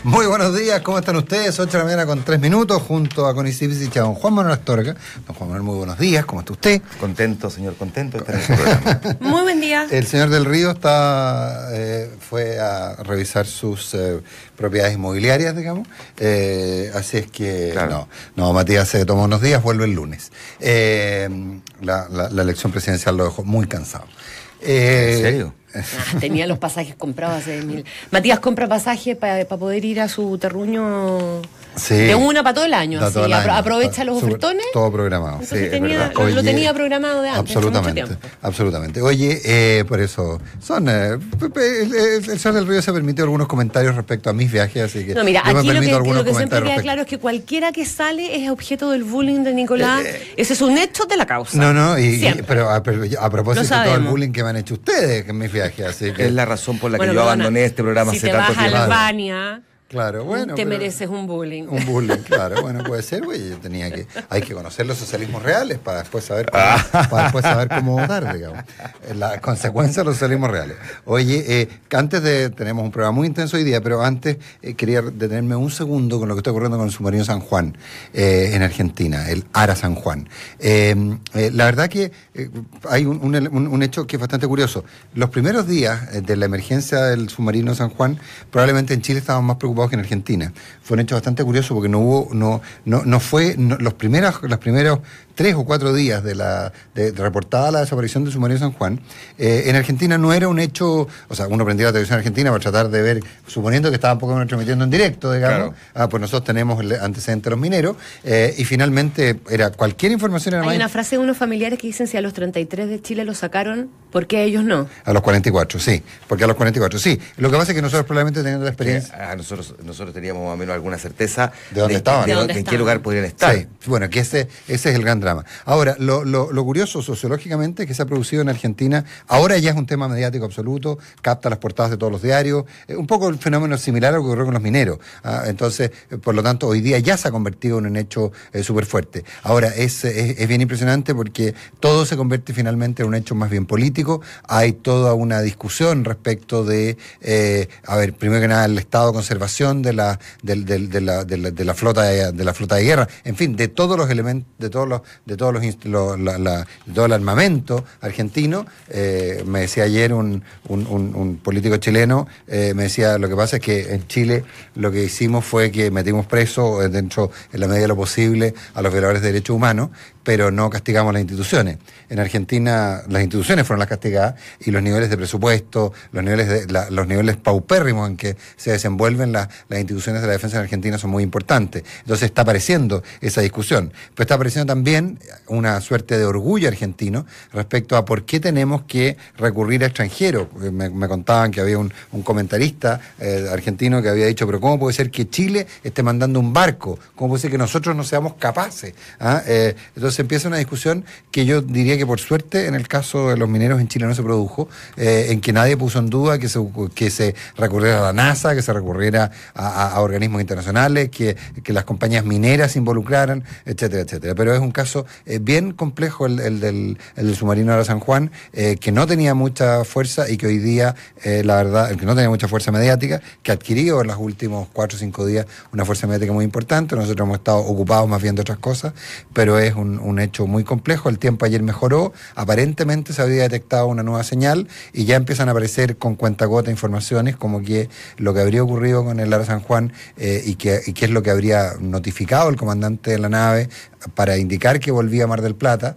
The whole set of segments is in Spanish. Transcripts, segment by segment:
Muy buenos días, ¿cómo están ustedes? 8 de la mañana con 3 minutos, junto a Connie Cipicich y a don Juan Manuel Astorga. Don Juan Manuel, muy buenos días, ¿cómo está usted? Contento, señor, contento de estar en este programa. Muy buen día. El señor del Río fue a revisar sus propiedades inmobiliarias, digamos. Así es que, claro. No, Matías se tomó unos días, vuelve el lunes. La elección presidencial lo dejó muy cansado. ¿En serio? Tenía los pasajes comprados hace mil. Matías compra pasajes para poder ir a su terruño de una para todo el año. Así, aprovecha los ofertones. Todo programado. Entonces lo tenía programado de antes. Absolutamente. Oye, por eso el señor del Río se permitió algunos comentarios respecto a mis viajes, así que no, mira, yo aquí me permito lo que siempre queda respecto. claro es que cualquiera que sale es objeto del bullying de Nicolás. Ese es un hecho de la causa. Pero a propósito de todo el bullying que me han hecho ustedes en mis viajes. Así que es la razón por la que yo abandoné este programa hace tanto tiempo. Si te vas a Albania, claro, bueno, te mereces un bullying. Un bullying, claro, bueno, puede ser, güey. Hay que conocer los socialismos reales para después saber cómo votar, digamos. Las consecuencias de los socialismos reales. Oye, tenemos un programa muy intenso hoy día, pero antes quería detenerme un segundo con lo que está ocurriendo con el submarino San Juan en Argentina, el ARA San Juan. La verdad que hay un hecho que es bastante curioso. Los primeros días de la emergencia del submarino San Juan, probablemente en Chile estaban más preocupados que en Argentina. Fue un hecho bastante curioso porque los primeros 3 o 4 días de reportada la desaparición del submarino San Juan, en Argentina no era un hecho, o sea, uno prendía la televisión argentina para tratar de ver, suponiendo que estaban poco menos transmitiendo en directo, digamos, claro. Pues nosotros tenemos el antecedente de los mineros, y finalmente era cualquier información era Hay una frase de unos familiares que dicen: si a los 33 de Chile lo sacaron, ¿por qué a ellos no? A los 44, sí, porque a los 44, sí. Lo que pasa es que nosotros probablemente teniendo la experiencia... Nosotros teníamos más o menos alguna certeza de dónde estaban, en qué lugar podrían estar. Sí, bueno, que ese es el gran drama. Ahora, lo curioso sociológicamente es que se ha producido en Argentina, ahora ya es un tema mediático absoluto, capta las portadas de todos los diarios, un poco el fenómeno similar a lo que ocurrió con los mineros. Entonces, por lo tanto, hoy día ya se ha convertido en un hecho súper fuerte. Ahora, es bien impresionante porque todo se convierte finalmente en un hecho más bien político. Hay toda una discusión respecto de, primero que nada, el estado de conservación de la flota de guerra, en fin, de todos los elementos, de todo el armamento argentino. Me decía ayer un político chileno, me decía, lo que pasa es que en Chile lo que hicimos fue que metimos preso en la medida de lo posible a los violadores de derechos humanos, pero no castigamos las instituciones. En Argentina las instituciones fueron las castigadas y los niveles de presupuesto, los niveles paupérrimos en que se desenvuelven las instituciones de la defensa en Argentina son muy importantes. Entonces está apareciendo esa discusión, pero está apareciendo también una suerte de orgullo argentino respecto a por qué tenemos que recurrir a extranjeros. Me contaban que había un comentarista argentino que había dicho, pero ¿cómo puede ser que Chile esté mandando un barco? ¿Cómo puede ser que nosotros no seamos capaces? Entonces empieza una discusión que yo diría que por suerte en el caso de los mineros en Chile no se produjo, en que nadie puso en duda que se recurriera a la NASA, que se recurriera a organismos internacionales, que las compañías mineras se involucraran, etcétera, etcétera. Pero es un caso bien complejo el del submarino ARA San Juan, que no tenía mucha fuerza y que hoy día, la verdad, que no tenía mucha fuerza mediática, que adquirió en los últimos 4 o 5 días una fuerza mediática muy importante. Nosotros hemos estado ocupados más bien de otras cosas, pero es un hecho muy complejo. El tiempo ayer mejoró, aparentemente se había detectado una nueva señal y ya empiezan a aparecer con cuentagota informaciones como que lo que habría ocurrido con el ARA San Juan y qué es lo que habría notificado el comandante de la nave para indicar que volvía a Mar del Plata,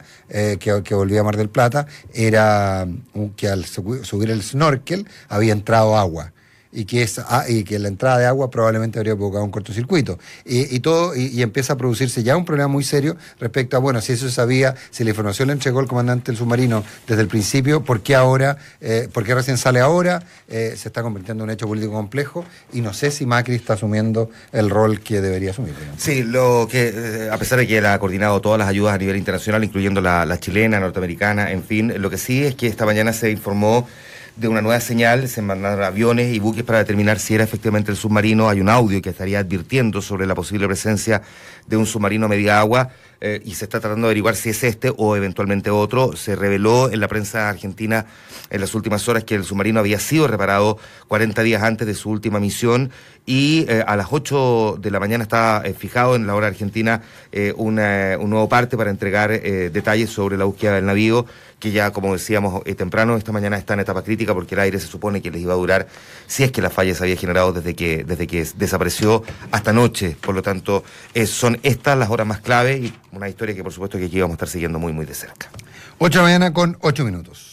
era que al subir el snorkel había entrado agua. Y que la entrada de agua probablemente habría provocado un cortocircuito. Y empieza a producirse ya un problema muy serio respecto a, si eso se sabía, si la información le entregó el comandante del submarino desde el principio, ¿por qué recién sale ahora? Se está convirtiendo en un hecho político complejo y no sé si Macri está asumiendo el rol que debería asumir. Sí, lo que, a pesar de que él ha coordinado todas las ayudas a nivel internacional, incluyendo la chilena, norteamericana, en fin, lo que sí es que esta mañana se informó de una nueva señal, se mandaron aviones y buques para determinar si era efectivamente el submarino. Hay un audio que estaría advirtiendo sobre la posible presencia de un submarino a media agua. y se está tratando de averiguar si es este o eventualmente otro. Se reveló en la prensa argentina en las últimas horas que el submarino había sido reparado 40 días antes de su última misión, y a las 8 de la mañana está fijado en la hora argentina un nuevo parte para entregar detalles sobre la búsqueda del navío, que ya, como decíamos temprano, esta mañana está en etapa crítica porque el aire se supone que les iba a durar, si es que la falla se había generado desde que desapareció hasta anoche. Por lo tanto, son estas las horas más clave, y una historia que por supuesto que aquí vamos a estar siguiendo muy muy de cerca. 8 de la mañana con 8 minutos.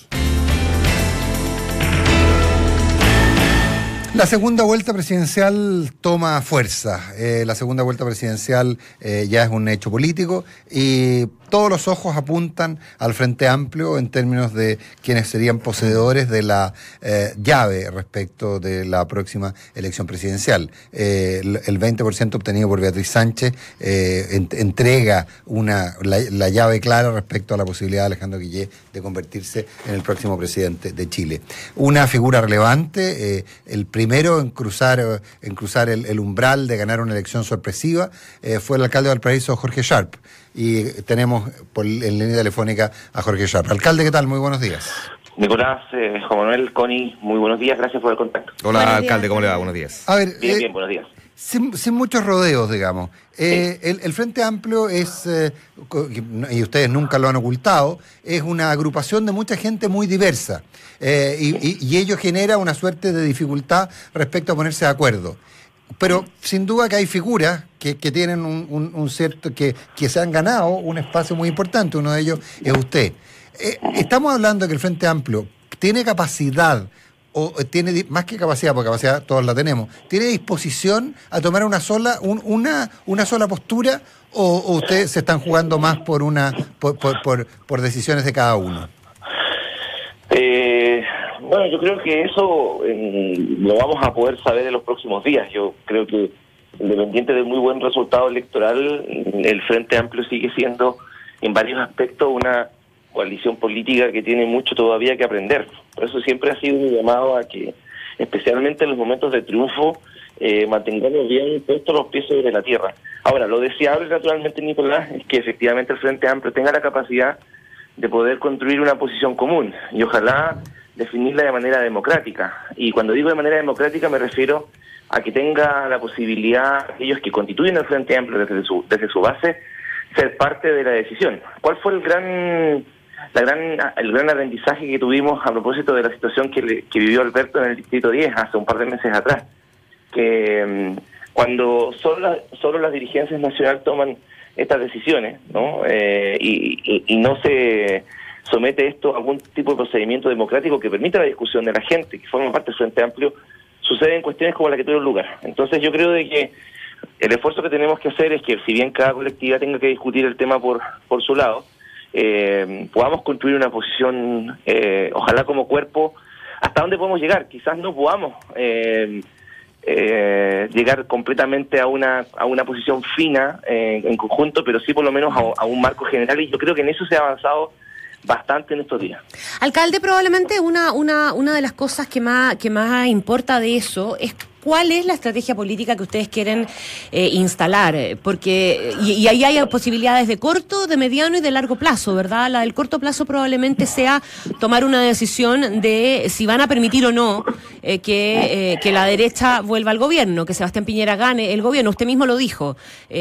La segunda vuelta presidencial toma fuerza. La segunda vuelta presidencial ya es un hecho político y todos los ojos apuntan al Frente Amplio en términos de quienes serían poseedores de la llave respecto de la próxima elección presidencial. El 20% obtenido por Beatriz Sánchez entrega la llave clara respecto a la posibilidad de Alejandro Guillé de convertirse en el próximo presidente de Chile. Una figura relevante, el primero en cruzar el umbral de ganar una elección sorpresiva, fue el alcalde de Valparaíso, Jorge Sharp. Y tenemos en línea telefónica a Jorge Sharp. Alcalde, ¿qué tal? Muy buenos días. Nicolás, Juan Manuel, Connie, muy buenos días, gracias por el contacto. Hola, alcalde, ¿cómo le va? Buenos días. A ver, bien, buenos días. Sin muchos rodeos, digamos. Sí. El Frente Amplio es, y ustedes nunca lo han ocultado, es una agrupación de mucha gente muy diversa. Y ello genera una suerte de dificultad respecto a ponerse de acuerdo. Pero sin duda que hay figuras que tienen un cierto, que se han ganado un espacio muy importante. Uno de ellos es usted. Estamos hablando de que el Frente Amplio tiene capacidad, o tiene más que capacidad, porque capacidad todos la tenemos, tiene disposición a tomar una sola postura, o ustedes se están jugando más por decisiones de cada uno. Bueno, yo creo que eso lo vamos a poder saber en los próximos días. Yo creo que, independiente del muy buen resultado electoral, el Frente Amplio sigue siendo, en varios aspectos, una coalición política que tiene mucho todavía que aprender. Por eso siempre ha sido un llamado a que, especialmente en los momentos de triunfo, mantengamos bien puestos los pies sobre la tierra. Ahora, lo deseable, naturalmente, Nicolás, es que efectivamente el Frente Amplio tenga la capacidad de poder construir una posición común, y ojalá definirla de manera democrática. Y cuando digo de manera democrática me refiero a que tenga la posibilidad, aquellos que constituyen el Frente Amplio desde su base, ser parte de la decisión. ¿Cuál fue el gran aprendizaje que tuvimos a propósito de la situación que vivió Alberto en el Distrito 10 hace un par de meses atrás? Que cuando solo las dirigencias nacionales toman estas decisiones, ¿no? Y no se somete esto a algún tipo de procedimiento democrático que permita la discusión de la gente, que forma parte del Frente Amplio, sucede en cuestiones como la que tuvo lugar. Entonces yo creo de que el esfuerzo que tenemos que hacer es que, si bien cada colectividad tenga que discutir el tema por su lado, podamos construir una posición, ojalá como cuerpo, hasta dónde podemos llegar. Quizás no podamos llegar completamente a una posición fina en conjunto, pero sí por lo menos a un marco general, y yo creo que en eso se ha avanzado bastante en estos días. Alcalde, probablemente una de las cosas que más importa de eso es ¿cuál es la estrategia política que ustedes quieren instalar? Porque y ahí hay posibilidades de corto, de mediano y de largo plazo, ¿verdad? La del corto plazo probablemente sea tomar una decisión de si van a permitir o no que la derecha vuelva al gobierno, que Sebastián Piñera gane el gobierno. Usted mismo lo dijo.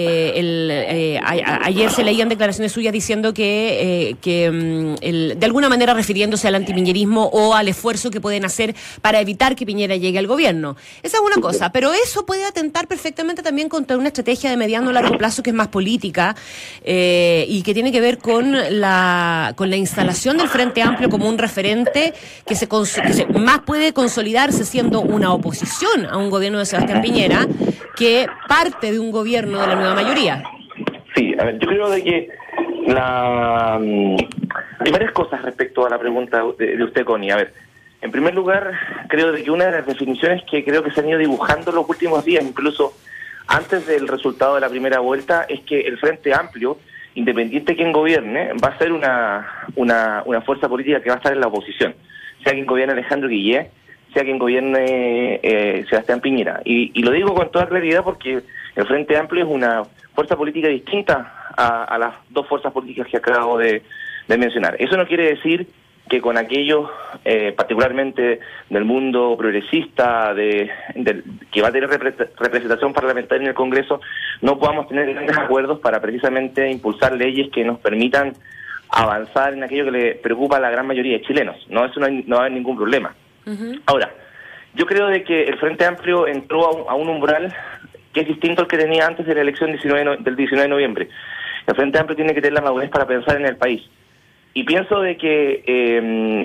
Ayer se leían declaraciones suyas diciendo que de alguna manera refiriéndose al antipiñerismo o al esfuerzo que pueden hacer para evitar que Piñera llegue al gobierno. Esa es una cosa, pero eso puede atentar perfectamente también contra una estrategia de mediano o largo plazo que es más política y que tiene que ver con la instalación del Frente Amplio como un referente que se más puede consolidarse siendo una oposición a un gobierno de Sebastián Piñera que parte de un gobierno de la nueva mayoría. Sí, a ver, yo creo de que hay varias cosas respecto a la pregunta de usted, Connie. A ver, en primer lugar, creo de que una de las definiciones que creo que se han ido dibujando en los últimos días, incluso antes del resultado de la primera vuelta, es que el Frente Amplio, independiente de quién gobierne, va a ser una fuerza política que va a estar en la oposición. Sea quien gobierne Alejandro Guillé, sea quien gobierne Sebastián Piñera. Y lo digo con toda claridad porque el Frente Amplio es una fuerza política distinta a las dos fuerzas políticas que acabo de mencionar. Eso no quiere decir que con aquellos, particularmente del mundo progresista, que va a tener representación parlamentaria en el Congreso, no podamos tener grandes acuerdos para precisamente impulsar leyes que nos permitan avanzar en aquello que le preocupa a la gran mayoría de chilenos. No, eso no va a haber ningún problema. Ahora, yo creo de que el Frente Amplio entró a un umbral que es distinto al que tenía antes de la elección del 19 de noviembre. El Frente Amplio tiene que tener la madurez para pensar en el país. Y pienso de que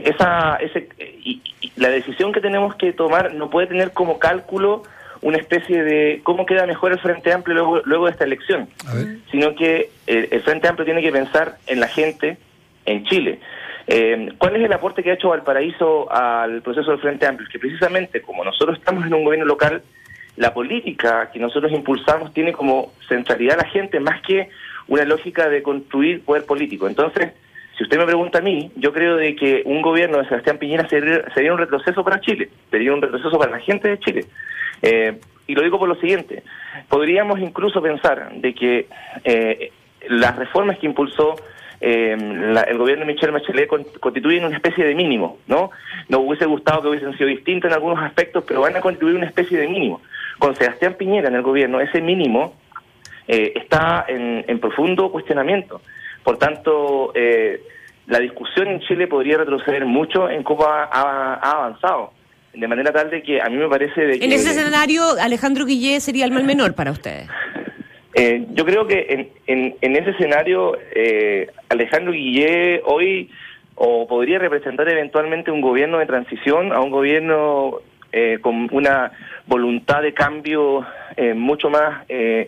la decisión que tenemos que tomar no puede tener como cálculo una especie de cómo queda mejor el Frente Amplio luego de esta elección, sino que el Frente Amplio tiene que pensar en la gente, en Chile. ¿Cuál es el aporte que ha hecho Valparaíso al proceso del Frente Amplio? Que precisamente como nosotros estamos en un gobierno local, la política que nosotros impulsamos tiene como centralidad a la gente más que una lógica de construir poder político. Entonces, si usted me pregunta a mí, yo creo de que un gobierno de Sebastián Piñera sería un retroceso para Chile, sería un retroceso para la gente de Chile. Y lo digo por lo siguiente, podríamos incluso pensar de que las reformas que impulsó el gobierno de Michelle Bachelet constituyen una especie de mínimo, ¿no? Nos hubiese gustado que hubiesen sido distintos en algunos aspectos, pero van a constituir una especie de mínimo. Con Sebastián Piñera en el gobierno, ese mínimo está en profundo cuestionamiento. Por tanto, la discusión en Chile podría retroceder mucho en cómo ha avanzado, de manera tal de que a mí me parece de que... En ese escenario, Alejandro Guillé sería el mal menor para ustedes. Yo creo que en ese escenario, Alejandro Guillé hoy podría representar eventualmente un gobierno de transición a un gobierno con una voluntad de cambio mucho más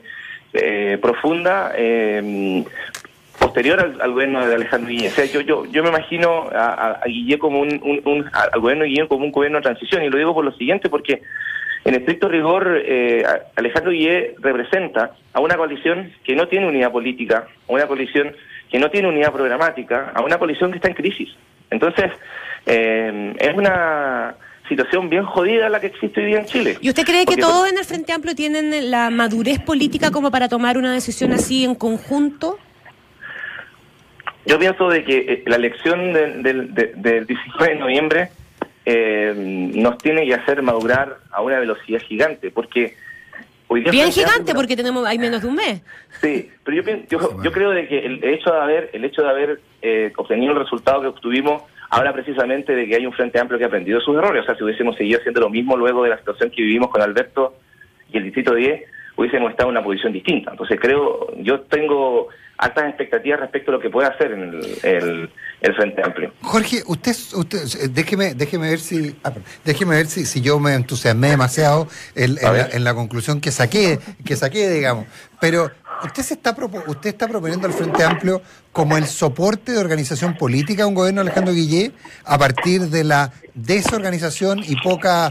profunda, posterior al gobierno de Alejandro Guillé. O sea, yo me imagino a Guillé como al gobierno de Guillé como un gobierno de transición, y lo digo por lo siguiente, porque en estricto rigor Alejandro Guillé representa a una coalición que no tiene unidad política, a una coalición que no tiene unidad programática, a una coalición que está en crisis. Entonces, es una situación bien jodida la que existe hoy día en Chile. ¿Y usted cree que todos en el Frente Amplio tienen la madurez política como para tomar una decisión así en conjunto? Yo pienso de que la elección del 19 de noviembre nos tiene que hacer madurar a una velocidad gigante, porque hoy día bien gigante, porque hay menos de un mes. Sí, pero yo creo de que el hecho de haber obtenido el resultado que obtuvimos habla precisamente de que hay un Frente Amplio que ha aprendido sus errores. O sea, si hubiésemos seguido haciendo lo mismo luego de la situación que vivimos con Alberto y el Distrito 10, hubiésemos estado en una posición distinta. Entonces yo tengo altas expectativas respecto a lo que puede hacer en el Frente Amplio. Jorge, usted déjeme ver si yo me entusiasmé demasiado en la conclusión que saqué, digamos. Pero usted está proponiendo al Frente Amplio como el soporte de organización política de un gobierno de Alejandro Guillé a partir de la desorganización y poca,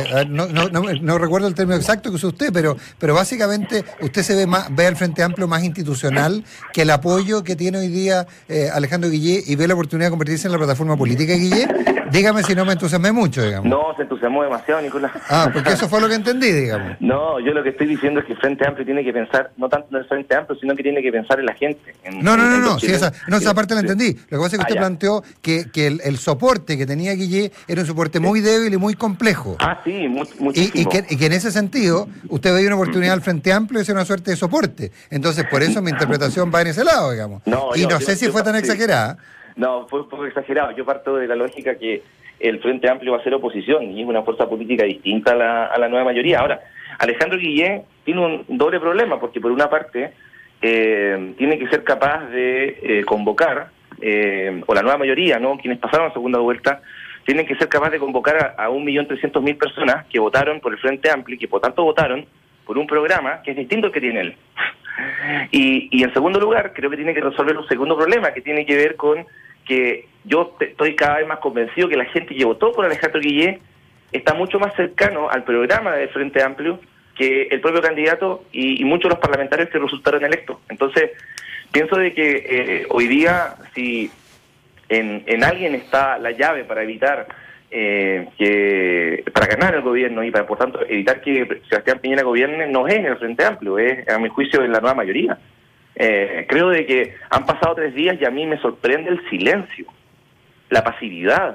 no recuerdo el término exacto que usó usted, pero básicamente usted ve al Frente Amplio más institucional que el apoyo que tiene hoy día Alejandro Guillé, y ve la oportunidad de convertirse en la plataforma política de Guillé. Dígame si no me entusiasmé mucho, digamos. No, se entusiasmó demasiado, Nicolás. Porque eso fue lo que entendí, digamos. No, yo lo que estoy diciendo es que el Frente Amplio tiene que pensar, no tanto en el Frente Amplio, sino que tiene que pensar en la gente. Esa parte la entendí. Lo que pasa es que usted planteó que el soporte que tenía Guillé era un soporte muy débil y muy complejo. Sí, muchísimo. Y que en ese sentido, usted veía una oportunidad al Frente Amplio de ser una suerte de soporte. Entonces, por eso mi interpretación va en ese lado, digamos. No sé si fue tan exagerada. No, fue un poco exagerado. Yo parto de la lógica que el Frente Amplio va a ser oposición y es una fuerza política distinta a la nueva mayoría. Ahora, Alejandro Guillén tiene un doble problema, porque por una parte tiene que ser capaz de convocar, o la nueva mayoría, ¿no? Quienes pasaron a segunda vuelta, tienen que ser capaz de convocar a 1.300.000 personas que votaron por el Frente Amplio y que por tanto votaron por un programa que es distinto al que tiene él. Y en segundo lugar, creo que tiene que resolver un segundo problema que tiene que ver con que yo estoy cada vez más convencido que la gente que votó por Alejandro Guillén está mucho más cercano al programa del Frente Amplio que el propio candidato y muchos de los parlamentarios que resultaron electos. Entonces, pienso de que hoy día, si en alguien está la llave para evitar para ganar el gobierno y para, por tanto, evitar que Sebastián Piñera gobierne, no es en el Frente Amplio, es, a mi juicio, en la nueva mayoría. Creo de que han pasado 3 días y a mí me sorprende el silencio, la pasividad,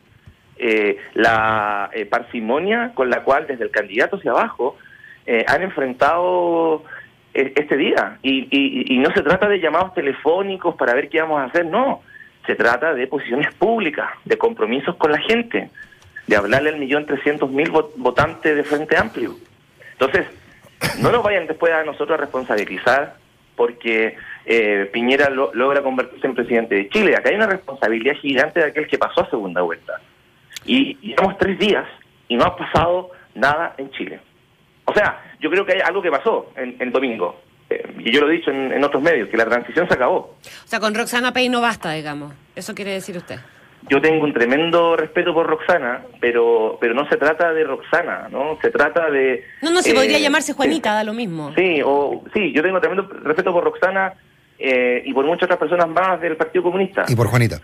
la parsimonia con la cual desde el candidato hacia abajo han enfrentado este día. Y no se trata de llamados telefónicos para ver qué vamos a hacer, no. Se trata de posiciones públicas, de compromisos con la gente, de hablarle al 1.300.000 votantes de Frente Amplio. Entonces, no nos vayan después a nosotros a responsabilizar porque Piñera logra convertirse en presidente de Chile. Acá hay una responsabilidad gigante de aquel que pasó a segunda vuelta. Y llevamos 3 días y no ha pasado nada en Chile. O sea, yo creo que hay algo que pasó el domingo. Y yo lo he dicho en otros medios, que la transición se acabó. O sea, con Roxana Pay no basta, digamos. Eso quiere decir usted. Yo tengo un tremendo respeto por Roxana, pero no se trata de Roxana, ¿no? Se trata de... No, se podría llamarse Juanita, da lo mismo. Sí, yo tengo tremendo respeto por Roxana y por muchas otras personas más del Partido Comunista. Y por Juanita.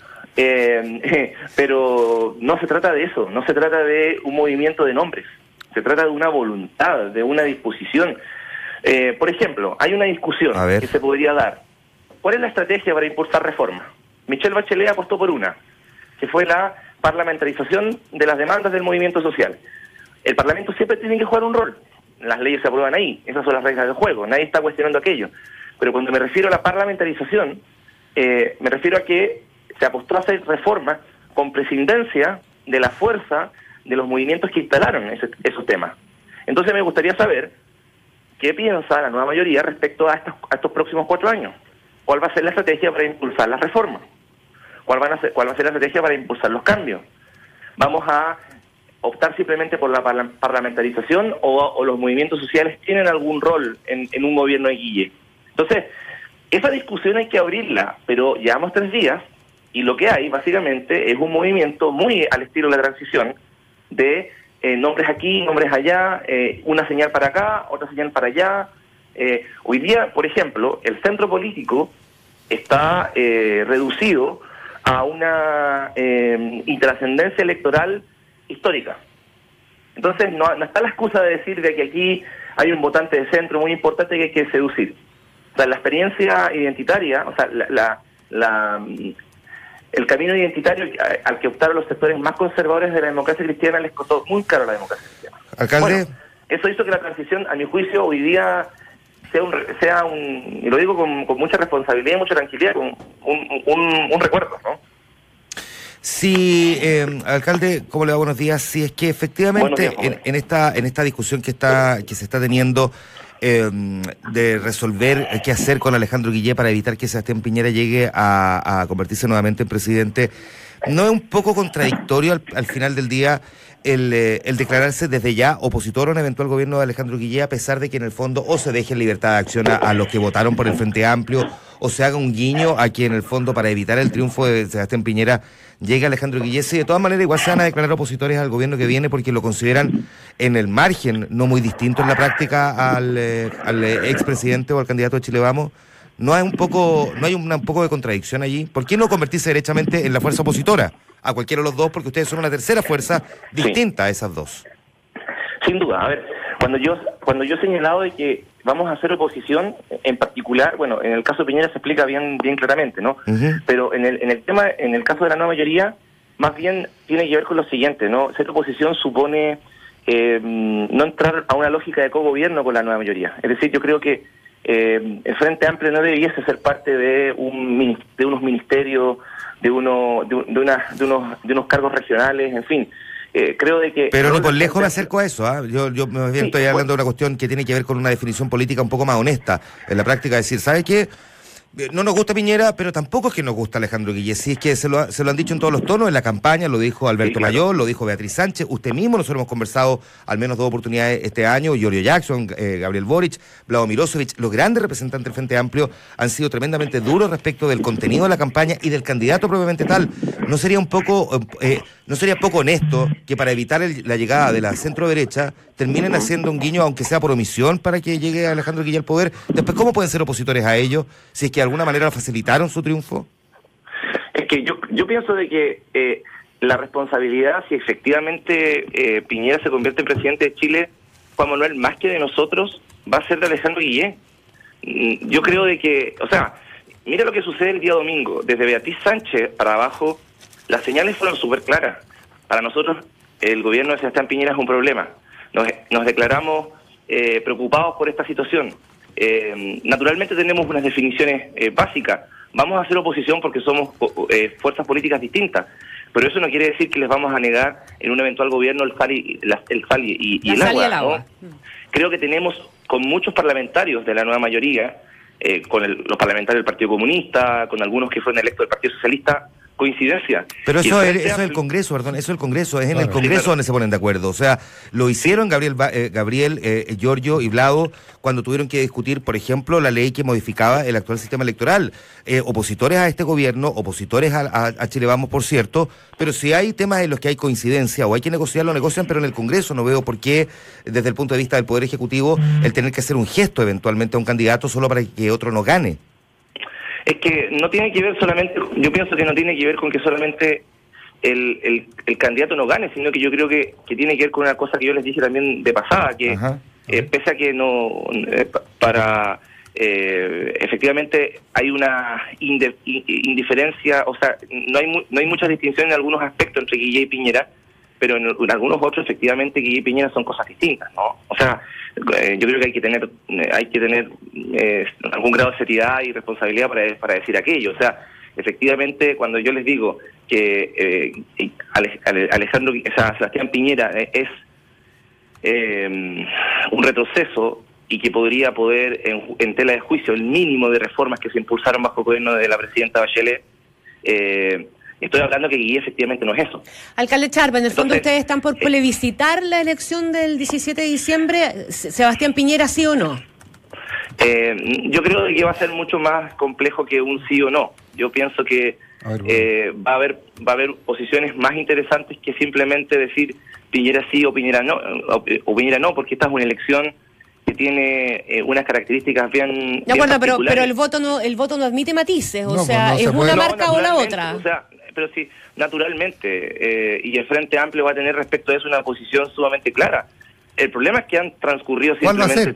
Pero no se trata de eso, no se trata de un movimiento de nombres, se trata de una voluntad, de una disposición. Por ejemplo, hay una discusión que se podría dar. ¿Cuál es la estrategia para impulsar reformas? Michelle Bachelet apostó por una, que fue la parlamentarización de las demandas del movimiento social. El Parlamento siempre tiene que jugar un rol. Las leyes se aprueban ahí, esas son las reglas del juego, nadie está cuestionando aquello. Pero cuando me refiero a la parlamentarización, me refiero a que se apostó a hacer reformas con prescindencia de la fuerza de los movimientos que instalaron esos temas. Entonces me gustaría saber qué piensa la nueva mayoría respecto a estos próximos 4 años. ¿Cuál va a ser la estrategia para impulsar las reformas? ¿Cuál va a ser la estrategia para impulsar los cambios? ¿Vamos a optar simplemente por la parlamentarización o los movimientos sociales tienen algún rol en un gobierno de Guille? Entonces, esa discusión hay que abrirla, pero llevamos 3 días y lo que hay básicamente es un movimiento muy al estilo de la transición de nombres aquí, nombres allá, una señal para acá, otra señal para allá. Hoy día, por ejemplo, el centro político está reducido a una intrascendencia electoral histórica. Entonces no está la excusa de decir de que aquí hay un votante de centro muy importante que hay que seducir. O sea, la experiencia identitaria, o sea, el camino identitario al que optaron los sectores más conservadores de la democracia cristiana les costó muy caro a la democracia cristiana. Alcalde. Bueno, eso hizo que la transición, a mi juicio, hoy día sea un y lo digo con mucha responsabilidad y mucha tranquilidad, un recuerdo, ¿no? Sí, alcalde, ¿cómo le va? Buenos días. Sí, es que efectivamente en esta discusión que se está teniendo de resolver qué hacer con Alejandro Guillé para evitar que Sebastián Piñera llegue a convertirse nuevamente en presidente, ¿no es un poco contradictorio al final del día el declararse desde ya opositor a un eventual gobierno de Alejandro Guillé, a pesar de que en el fondo o se deje en libertad de acción a los que votaron por el Frente Amplio, o se haga un guiño a que en el fondo, para evitar el triunfo de Sebastián Piñera, llegue Alejandro Guillé? Sí, de todas maneras igual se van a declarar opositores al gobierno que viene porque lo consideran en el margen, no muy distinto en la práctica al expresidente o al candidato de Chile Vamos. ¿No hay un poco de contradicción allí? ¿Por qué no convertirse derechamente en la fuerza opositora a cualquiera de los dos? Porque ustedes son una tercera fuerza distinta a esas dos. Sin duda. A ver, cuando yo he señalado de que vamos a hacer oposición, en particular, bueno, en el caso de Piñera se explica bien claramente, ¿no? Uh-huh. Pero en el caso de la nueva mayoría, más bien tiene que ver con lo siguiente, ¿no? Ser oposición supone no entrar a una lógica de cogobierno con la nueva mayoría. Es decir, yo creo que el Frente Amplio no debiese ser parte de unos ministerios, de unos cargos regionales, en fin. Creo de que... Pero ni por lejos me acerco a eso, ¿eh? Yo me estoy hablando de una cuestión que tiene que ver con una definición política un poco más honesta. En la práctica, decir, ¿sabe qué? No nos gusta Piñera, pero tampoco es que nos gusta Alejandro Guillé. Sí, es que se lo han dicho en todos los tonos, en la campaña, lo dijo Alberto Mayor, lo dijo Beatriz Sánchez, usted mismo, nosotros hemos conversado al menos 2 oportunidades este año, Giorgio Jackson, Gabriel Boric, Vlado Mirosevic, los grandes representantes del Frente Amplio han sido tremendamente duros respecto del contenido de la campaña y del candidato propiamente tal. ¿No sería poco honesto que para evitar la llegada de la centro derecha terminen haciendo un guiño, aunque sea por omisión, para que llegue Alejandro Guillé al poder? Después, ¿cómo pueden ser opositores a ellos si es que de alguna manera facilitaron su triunfo? Es que yo pienso de que la responsabilidad, si efectivamente Piñera se convierte en presidente de Chile, Juan Manuel, más que de nosotros, va a ser de Alejandro Guillé. yo creo de que, o sea, mira lo que sucede el día domingo. Desde Beatriz Sánchez para abajo, las señales fueron súper claras. Para nosotros, el gobierno de Sebastián Piñera es un problema. Nos declaramos preocupados por esta situación. Naturalmente tenemos unas definiciones básicas. Vamos a hacer oposición porque somos fuerzas políticas distintas, pero eso no quiere decir que les vamos a negar en un eventual gobierno el sal y el agua. ¿No? Creo que tenemos con muchos parlamentarios de la nueva mayoría, con los parlamentarios del Partido Comunista, con algunos que fueron electos del Partido Socialista, coincidencia. Pero eso es el Congreso, perdón, eso es el Congreso, es en el Congreso donde se ponen de acuerdo. O sea, lo hicieron Gabriel, Giorgio y Vlado cuando tuvieron que discutir, por ejemplo, la ley que modificaba el actual sistema electoral. Opositores a este gobierno, opositores a Chile Vamos, por cierto, pero si hay temas en los que hay coincidencia o hay que negociar, lo negocian, pero en el Congreso no veo por qué, desde el punto de vista del Poder Ejecutivo, el tener que hacer un gesto eventualmente a un candidato solo para que otro no gane. Es que no tiene que ver solamente, yo pienso que no tiene que ver con que solamente el candidato no gane, sino que yo creo que tiene que ver con una cosa que yo les dije también de pasada, que pese a que no, efectivamente hay una indiferencia, o sea, no hay mucha distinción en algunos aspectos entre Guille y Piñera, pero en algunos otros efectivamente Guille y Piñera son cosas distintas, ¿no? O sea, yo creo que hay que tener algún grado de seriedad y responsabilidad para decir aquello. O sea, efectivamente, cuando yo les digo que Sebastián Piñera es un retroceso y que podría poder en tela de juicio el mínimo de reformas que se impulsaron bajo el gobierno de la presidenta Bachelet, estoy hablando que Guille efectivamente no es eso. Alcalde Charpa, en el fondo ustedes están por plebiscitar la elección del 17 de diciembre. ¿Sebastián Piñera sí o no? Yo creo que va a ser mucho más complejo que un sí o no. Yo pienso que va a haber posiciones más interesantes que simplemente decir Piñera sí o Piñera no, porque esta es una elección que tiene unas características bien. De acuerdo, pero el voto no admite matices, o sea, es una marca o la otra. O sea, pero sí, naturalmente, y el Frente Amplio va a tener respecto a eso una posición sumamente clara. El problema es que han transcurrido simplemente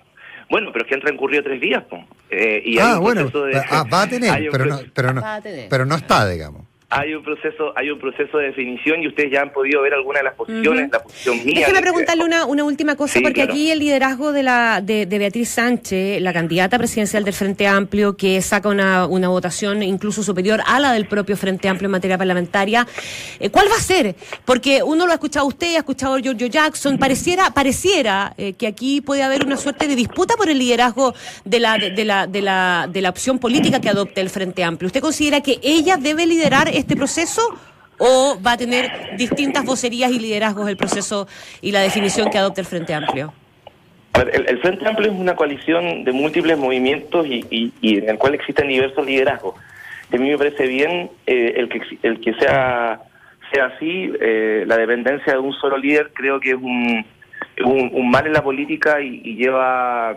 3 días, y va a tener, pero no está, digamos. Hay un proceso de definición y ustedes ya han podido ver algunas de las posiciones, la posición mía. Déjeme preguntarle una última cosa, porque claro, aquí el liderazgo de Beatriz Sánchez, la candidata presidencial del Frente Amplio, que saca una votación incluso superior a la del propio Frente Amplio en materia parlamentaria, ¿cuál va a ser? Porque uno lo ha escuchado a usted, ha escuchado a Giorgio Jackson, pareciera que aquí puede haber una suerte de disputa por el liderazgo de la opción política que adopte el Frente Amplio. ¿Usted considera que ella debe liderar este proceso o va a tener distintas vocerías y liderazgos el proceso y la definición que adopte el Frente Amplio? A ver, el Frente Amplio es una coalición de múltiples movimientos y en el cual existen diversos liderazgos. A mí me parece bien el que sea así. La dependencia de un solo líder creo que es un mal en la política y lleva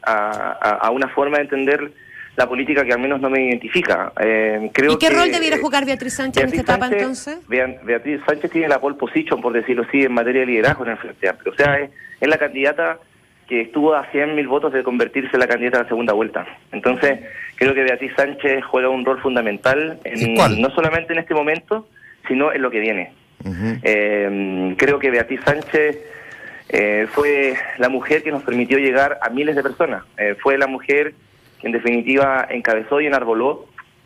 a una forma de entender la política que al menos no me identifica. Creo ¿Y qué rol debiera jugar Beatriz Sánchez en esta etapa entonces? Beatriz Sánchez tiene la pole position, por decirlo así, en materia de liderazgo en el Frente Amplio. O sea, es la candidata que estuvo a 100.000 votos de convertirse en la candidata de la segunda vuelta. Entonces, creo que Beatriz Sánchez juega un rol fundamental, no solamente en este momento, sino en lo que viene. Creo que Beatriz Sánchez fue la mujer que nos permitió llegar a miles de personas. Fue la mujer que en definitiva encabezó y enarboló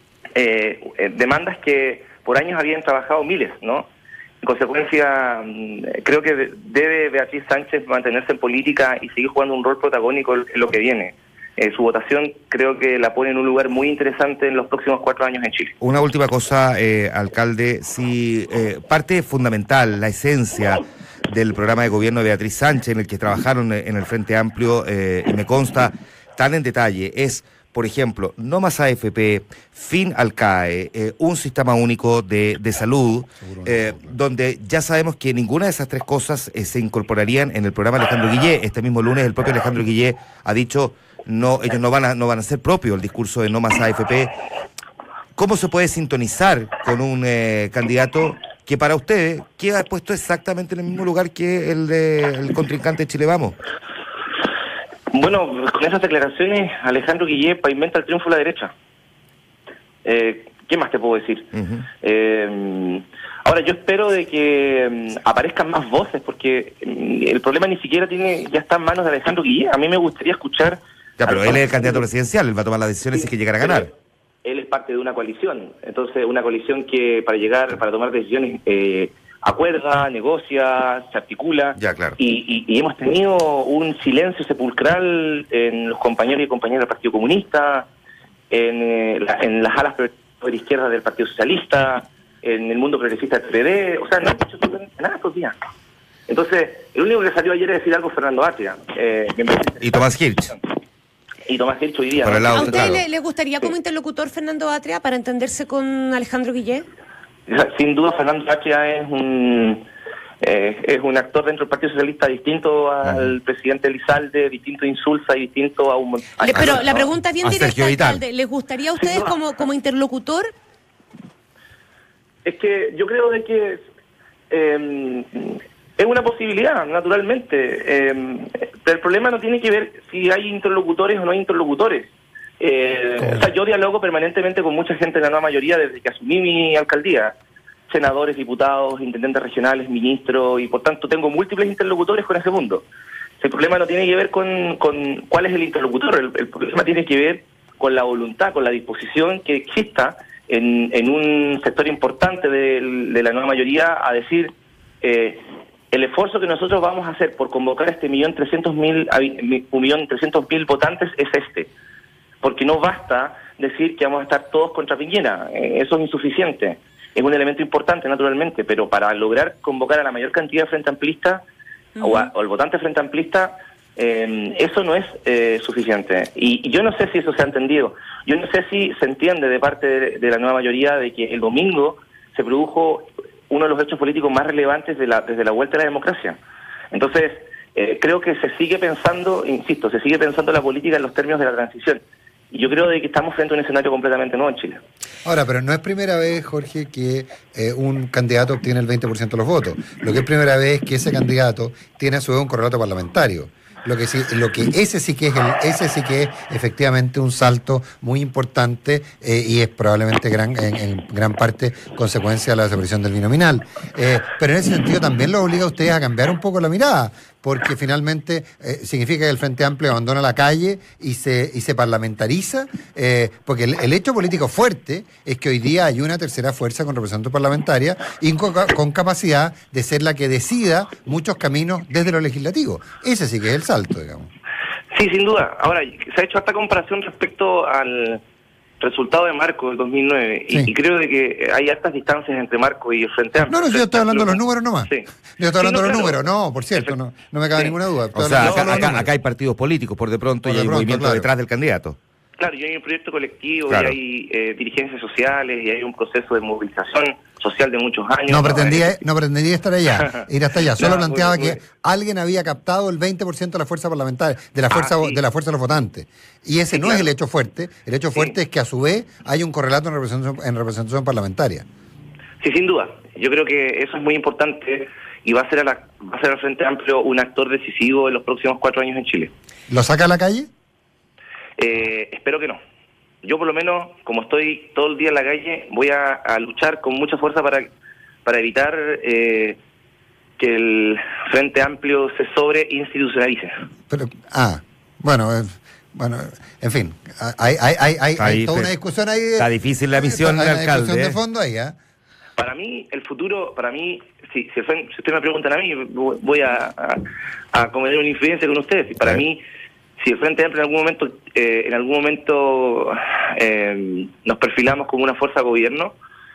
demandas que por años habían trabajado miles, ¿no? En consecuencia, creo que debe Beatriz Sánchez mantenerse en política y seguir jugando un rol protagónico en lo que viene. Su votación creo que la pone en un lugar muy interesante en los próximos 4 años en Chile. Una última cosa, alcalde, si parte fundamental, la esencia del programa de gobierno de Beatriz Sánchez, en el que trabajaron en el Frente Amplio, y me consta tan en detalle, es, por ejemplo, no más AFP, fin al CAE, un sistema único de salud, donde ya sabemos que ninguna de esas 3 cosas se incorporarían en el programa Alejandro Guillé. Este mismo lunes el propio Alejandro Guillé ha dicho, no, ellos no van a ser propio el discurso de no más AFP. ¿Cómo se puede sintonizar con un candidato que para ustedes queda puesto exactamente en el mismo lugar que el contrincante de Chile Vamos? Bueno, con esas declaraciones, Alejandro Guillé pavimenta el triunfo de la derecha. ¿Qué más te puedo decir? Ahora, yo espero de que aparezcan más voces, porque el problema ni siquiera ya está en manos de Alejandro Guillé. A mí me gustaría escuchar... Ya, pero él es el candidato presidencial, él va a tomar las decisiones si es que llegara a ganar. Él es parte de una coalición, entonces una coalición que para tomar decisiones acuerda, negocia, se articula. Ya, claro. Y hemos tenido un silencio sepulcral en los compañeros y compañeras del Partido Comunista, en las alas izquierdas del Partido Socialista, en el mundo progresista del PPD. O sea, no ha hecho nada estos días. Entonces, el único que salió ayer es decir algo Fernando Atria. Y Tomás Hirsch. Y Tomás Hirsch hoy día. ¿A usted le gustaría como interlocutor Fernando Atria para entenderse con Alejandro Guillé? Sin duda, Fernando Atria es un actor dentro del Partido Socialista distinto al presidente Elizalde, distinto a Insulza y distinto a un... Pero la pregunta es bien directa, alcalde. ¿Les gustaría a ustedes como interlocutor? Es que yo creo de que es una posibilidad, naturalmente. Pero el problema no tiene que ver si hay interlocutores o no hay interlocutores. O sea, yo dialogo permanentemente con mucha gente de la nueva mayoría desde que asumí mi alcaldía. Senadores, diputados, intendentes regionales, ministros, y por tanto tengo múltiples interlocutores con ese mundo. El problema no tiene que ver con cuál es el interlocutor, el problema tiene que ver con la voluntad, con la disposición que exista en un sector importante de la nueva mayoría a decir el esfuerzo que nosotros vamos a hacer por convocar a este 1.300.000 votantes es este. Porque no basta decir que vamos a estar todos contra Piñera, eso es insuficiente. Es un elemento importante, naturalmente, pero para lograr convocar a la mayor cantidad de frente amplista o al votante frente amplista, eso no es suficiente. Y yo no sé si eso se ha entendido. Yo no sé si se entiende de parte de la nueva mayoría de que el domingo se produjo uno de los hechos políticos más relevantes desde la vuelta a la democracia. Entonces, creo que se sigue pensando, insisto, se sigue pensando la política en los términos de la transición. Y yo creo de que estamos frente a un escenario completamente nuevo en Chile. Ahora, pero no es primera vez, Jorge, que un candidato obtiene el 20% de los votos. Lo que es primera vez es que ese candidato tiene a su vez un correlato parlamentario. Ese sí que es efectivamente un salto muy importante y es probablemente en gran parte consecuencia de la desaparición del binominal. Pero en ese sentido también lo obliga a ustedes a cambiar un poco la mirada, porque finalmente significa que el Frente Amplio abandona la calle y se parlamentariza, porque el hecho político fuerte es que hoy día hay una tercera fuerza con representación parlamentaria y con capacidad de ser la que decida muchos caminos desde lo legislativo. Ese sí que es el salto, digamos. Sí, sin duda. Ahora, se ha hecho esta comparación respecto al resultado de Marco del 2009 sí. y creo de que hay altas distancias entre Marco y el Frente Amplio. No, yo estoy hablando de los números nomás. Sí. Yo estoy hablando de los números, no, por cierto, no me cabe ninguna duda. O sea, acá hay partidos políticos por de pronto y hay movimiento detrás del candidato. Claro, y hay un proyecto colectivo, claro. Y hay dirigencias sociales, y hay un proceso de movilización social de muchos años. No pretendía estar allá, ir hasta allá. Solo planteaba que alguien había captado el 20% de la fuerza parlamentaria, de la fuerza de los votantes. Y ese no es el hecho fuerte. El hecho fuerte es que a su vez hay un correlato en representación parlamentaria. Sí, sin duda. Yo creo que eso es muy importante y va a ser al Frente Amplio un actor decisivo en los próximos 4 años en Chile. ¿Lo saca a la calle? Espero que no. Yo por lo menos, como estoy todo el día en la calle, voy a luchar con mucha fuerza para evitar que el Frente Amplio se sobreinstitucionalice. Pero, bueno, en fin, hay toda una discusión ahí. Está difícil la misión del alcalde. Discusión de fondo ahí, ¿eh? Para mí, el futuro, si ustedes me preguntan a mí, voy a cometer una influencia con ustedes. Para mí, si el Frente Amplio en algún momento nos perfilamos como una fuerza de gobierno,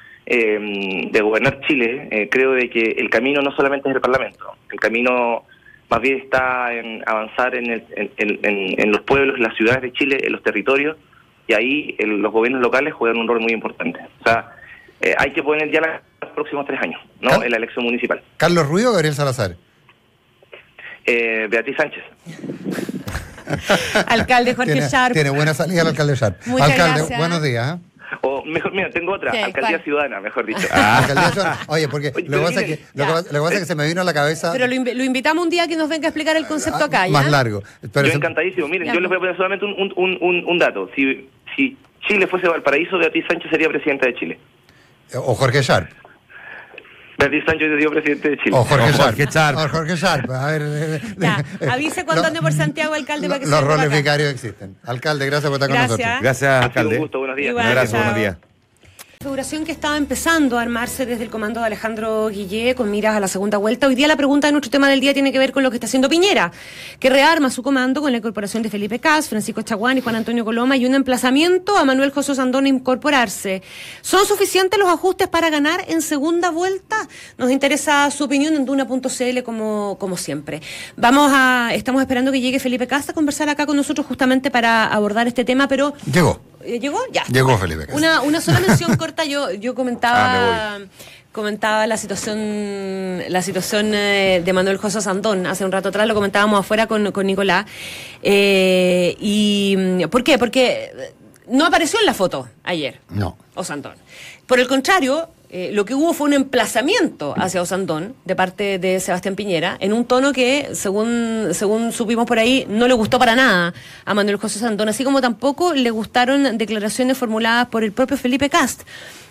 de gobernar Chile, creo de que el camino no solamente es el Parlamento, el camino más bien está en avanzar en los pueblos, las ciudades de Chile, en los territorios, y ahí los gobiernos locales juegan un rol muy importante. O sea, hay que poner ya los próximos 3 años, ¿no? En la elección municipal. ¿Carlos Ruiz o Gabriel Salazar? Beatriz Sánchez. Alcalde Jorge Sharp. Tiene buena salida el alcalde Sharp. Muchas alcalde, gracias. Buenos días. O mejor, mira, tengo otra, ¿Qué? alcaldía ¿Cuál? ciudadana, mejor dicho. Alcaldía Ciudadana. Oye, porque Oye, lo que pasa miren, es lo que pasa es que se me vino a la cabeza Pero lo invitamos un día que nos venga a explicar el concepto acá, ¿ya? más largo. Pero Yo encantadísimo. Miren, Ya, yo les voy a poner solamente un dato. Si Chile fuese Valparaíso, Beatriz Sánchez sería presidenta de Chile. o Jorge Sharp. Beatriz Sánchez sería presidente de Chile. O Jorge O Sharp. Jorge Sharp. O Jorge Sharp. A ver. Ya, avise cuando ande por Santiago, alcalde, para que se Los venga roles para acá. vicarios existen. Alcalde, gracias por estar con Gracias. nosotros. Gracias, Ha sido alcalde. un gusto, buenos días. Igual. Un abrazo, Chao. buenos días. Figuración que estaba empezando a armarse desde el comando de Alejandro Guillé con miras a la segunda vuelta. Hoy día la pregunta de nuestro tema del día tiene que ver con lo que está haciendo Piñera, que rearma su comando con la incorporación de Felipe Kast, Francisco Chaguán y Juan Antonio Coloma y un emplazamiento a Manuel José Sandón a incorporarse. ¿Son suficientes los ajustes para ganar en segunda vuelta? Nos interesa su opinión en Duna.cl como siempre. Estamos esperando que llegue Felipe Kast a conversar acá con nosotros justamente para abordar este tema, pero... Llegó. ¿Llegó? Ya. Llegó Felipe Kast. Una sola mención corta. Yo comentaba la situación de Manuel José Sandón hace un rato atrás, lo comentábamos afuera con Nicolás. ¿Y por qué? Porque no apareció en la foto ayer. No. Osandón. Por el contrario, lo que hubo fue un emplazamiento hacia Osandón de parte de Sebastián Piñera en un tono que, según supimos por ahí, no le gustó para nada a Manuel José Sandón, así como tampoco le gustaron declaraciones formuladas por el propio Felipe Kast.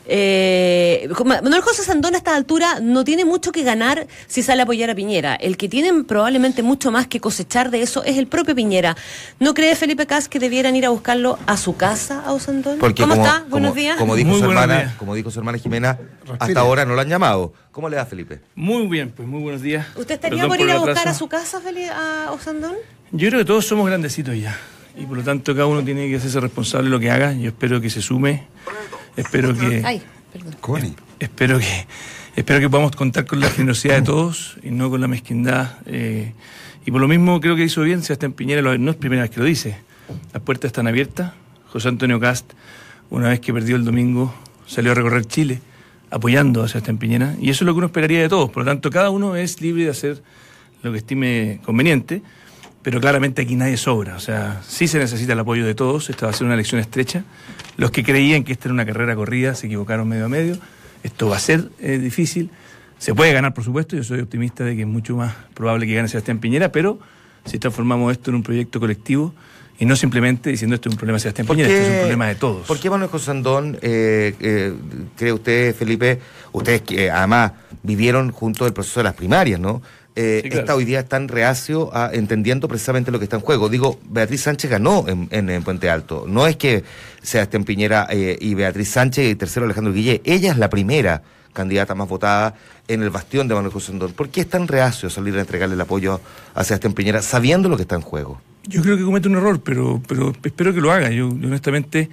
Manuel José Sandón a esta altura no tiene mucho que ganar si sale a apoyar a Piñera. El que tiene probablemente mucho más que cosechar de eso es el propio Piñera. ¿No cree Felipe Kast que debieran ir a buscarlo a su casa, a Osandón? Porque ¿Cómo está? Buenos días. Como dijo Muy su buenos hermana, días. como dijo su hermana Jimena, Respire. hasta ahora no lo han llamado. ¿Cómo le da, Felipe? Muy bien, pues muy buenos días. ¿Usted estaría Perdón por ir el a buscar atraso. a su casa, a Osandón? Yo creo que todos somos grandecitos ya. Y por lo tanto cada uno tiene que hacerse responsable de lo que haga. Yo espero que se sume. Espero que... Ay, perdón. Connie. Espero que podamos contar con la generosidad de todos y no con la mezquindad. Y por lo mismo creo que hizo bien Sebastián Piñera, no es primera vez que lo dice. Las puertas están abiertas. José Antonio Kast, una vez que perdió el domingo, salió a recorrer Chile apoyando a Sebastián Piñera. Y eso es lo que uno esperaría de todos. Por lo tanto, cada uno es libre de hacer lo que estime conveniente. Pero claramente aquí nadie sobra, o sea, sí se necesita el apoyo de todos. Esta va a ser una elección estrecha. Los que creían que esta era una carrera corrida se equivocaron medio a medio. Esto va a ser difícil. Se puede ganar, por supuesto. Yo soy optimista de que es mucho más probable que gane Sebastián Piñera, pero si transformamos esto en un proyecto colectivo y no simplemente diciendo esto es un problema de Sebastián Piñera, esto es un problema de todos. ¿Por qué Manuel José Sandón, cree usted, Felipe, ustedes que además vivieron junto el proceso de las primarias, ¿no? Sí, claro. Esta hoy día es tan reacio a entendiendo precisamente lo que está en juego. Digo, Beatriz Sánchez ganó en Puente Alto. No es que Sebastián Piñera y Beatriz Sánchez y tercero Alejandro Guillé. Ella es la primera candidata más votada en el bastión de Manuel José Sandón. ¿Por qué es tan reacio a salir a entregarle el apoyo a Sebastián Piñera sabiendo lo que está en juego? Yo creo que comete un error, pero espero que lo haga. Yo honestamente,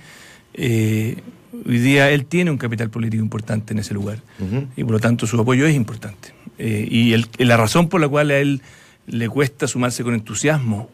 hoy día él tiene un capital político importante en ese lugar. Uh-huh. Y por lo tanto su apoyo es importante. Y la razón por la cual a él le cuesta sumarse con entusiasmo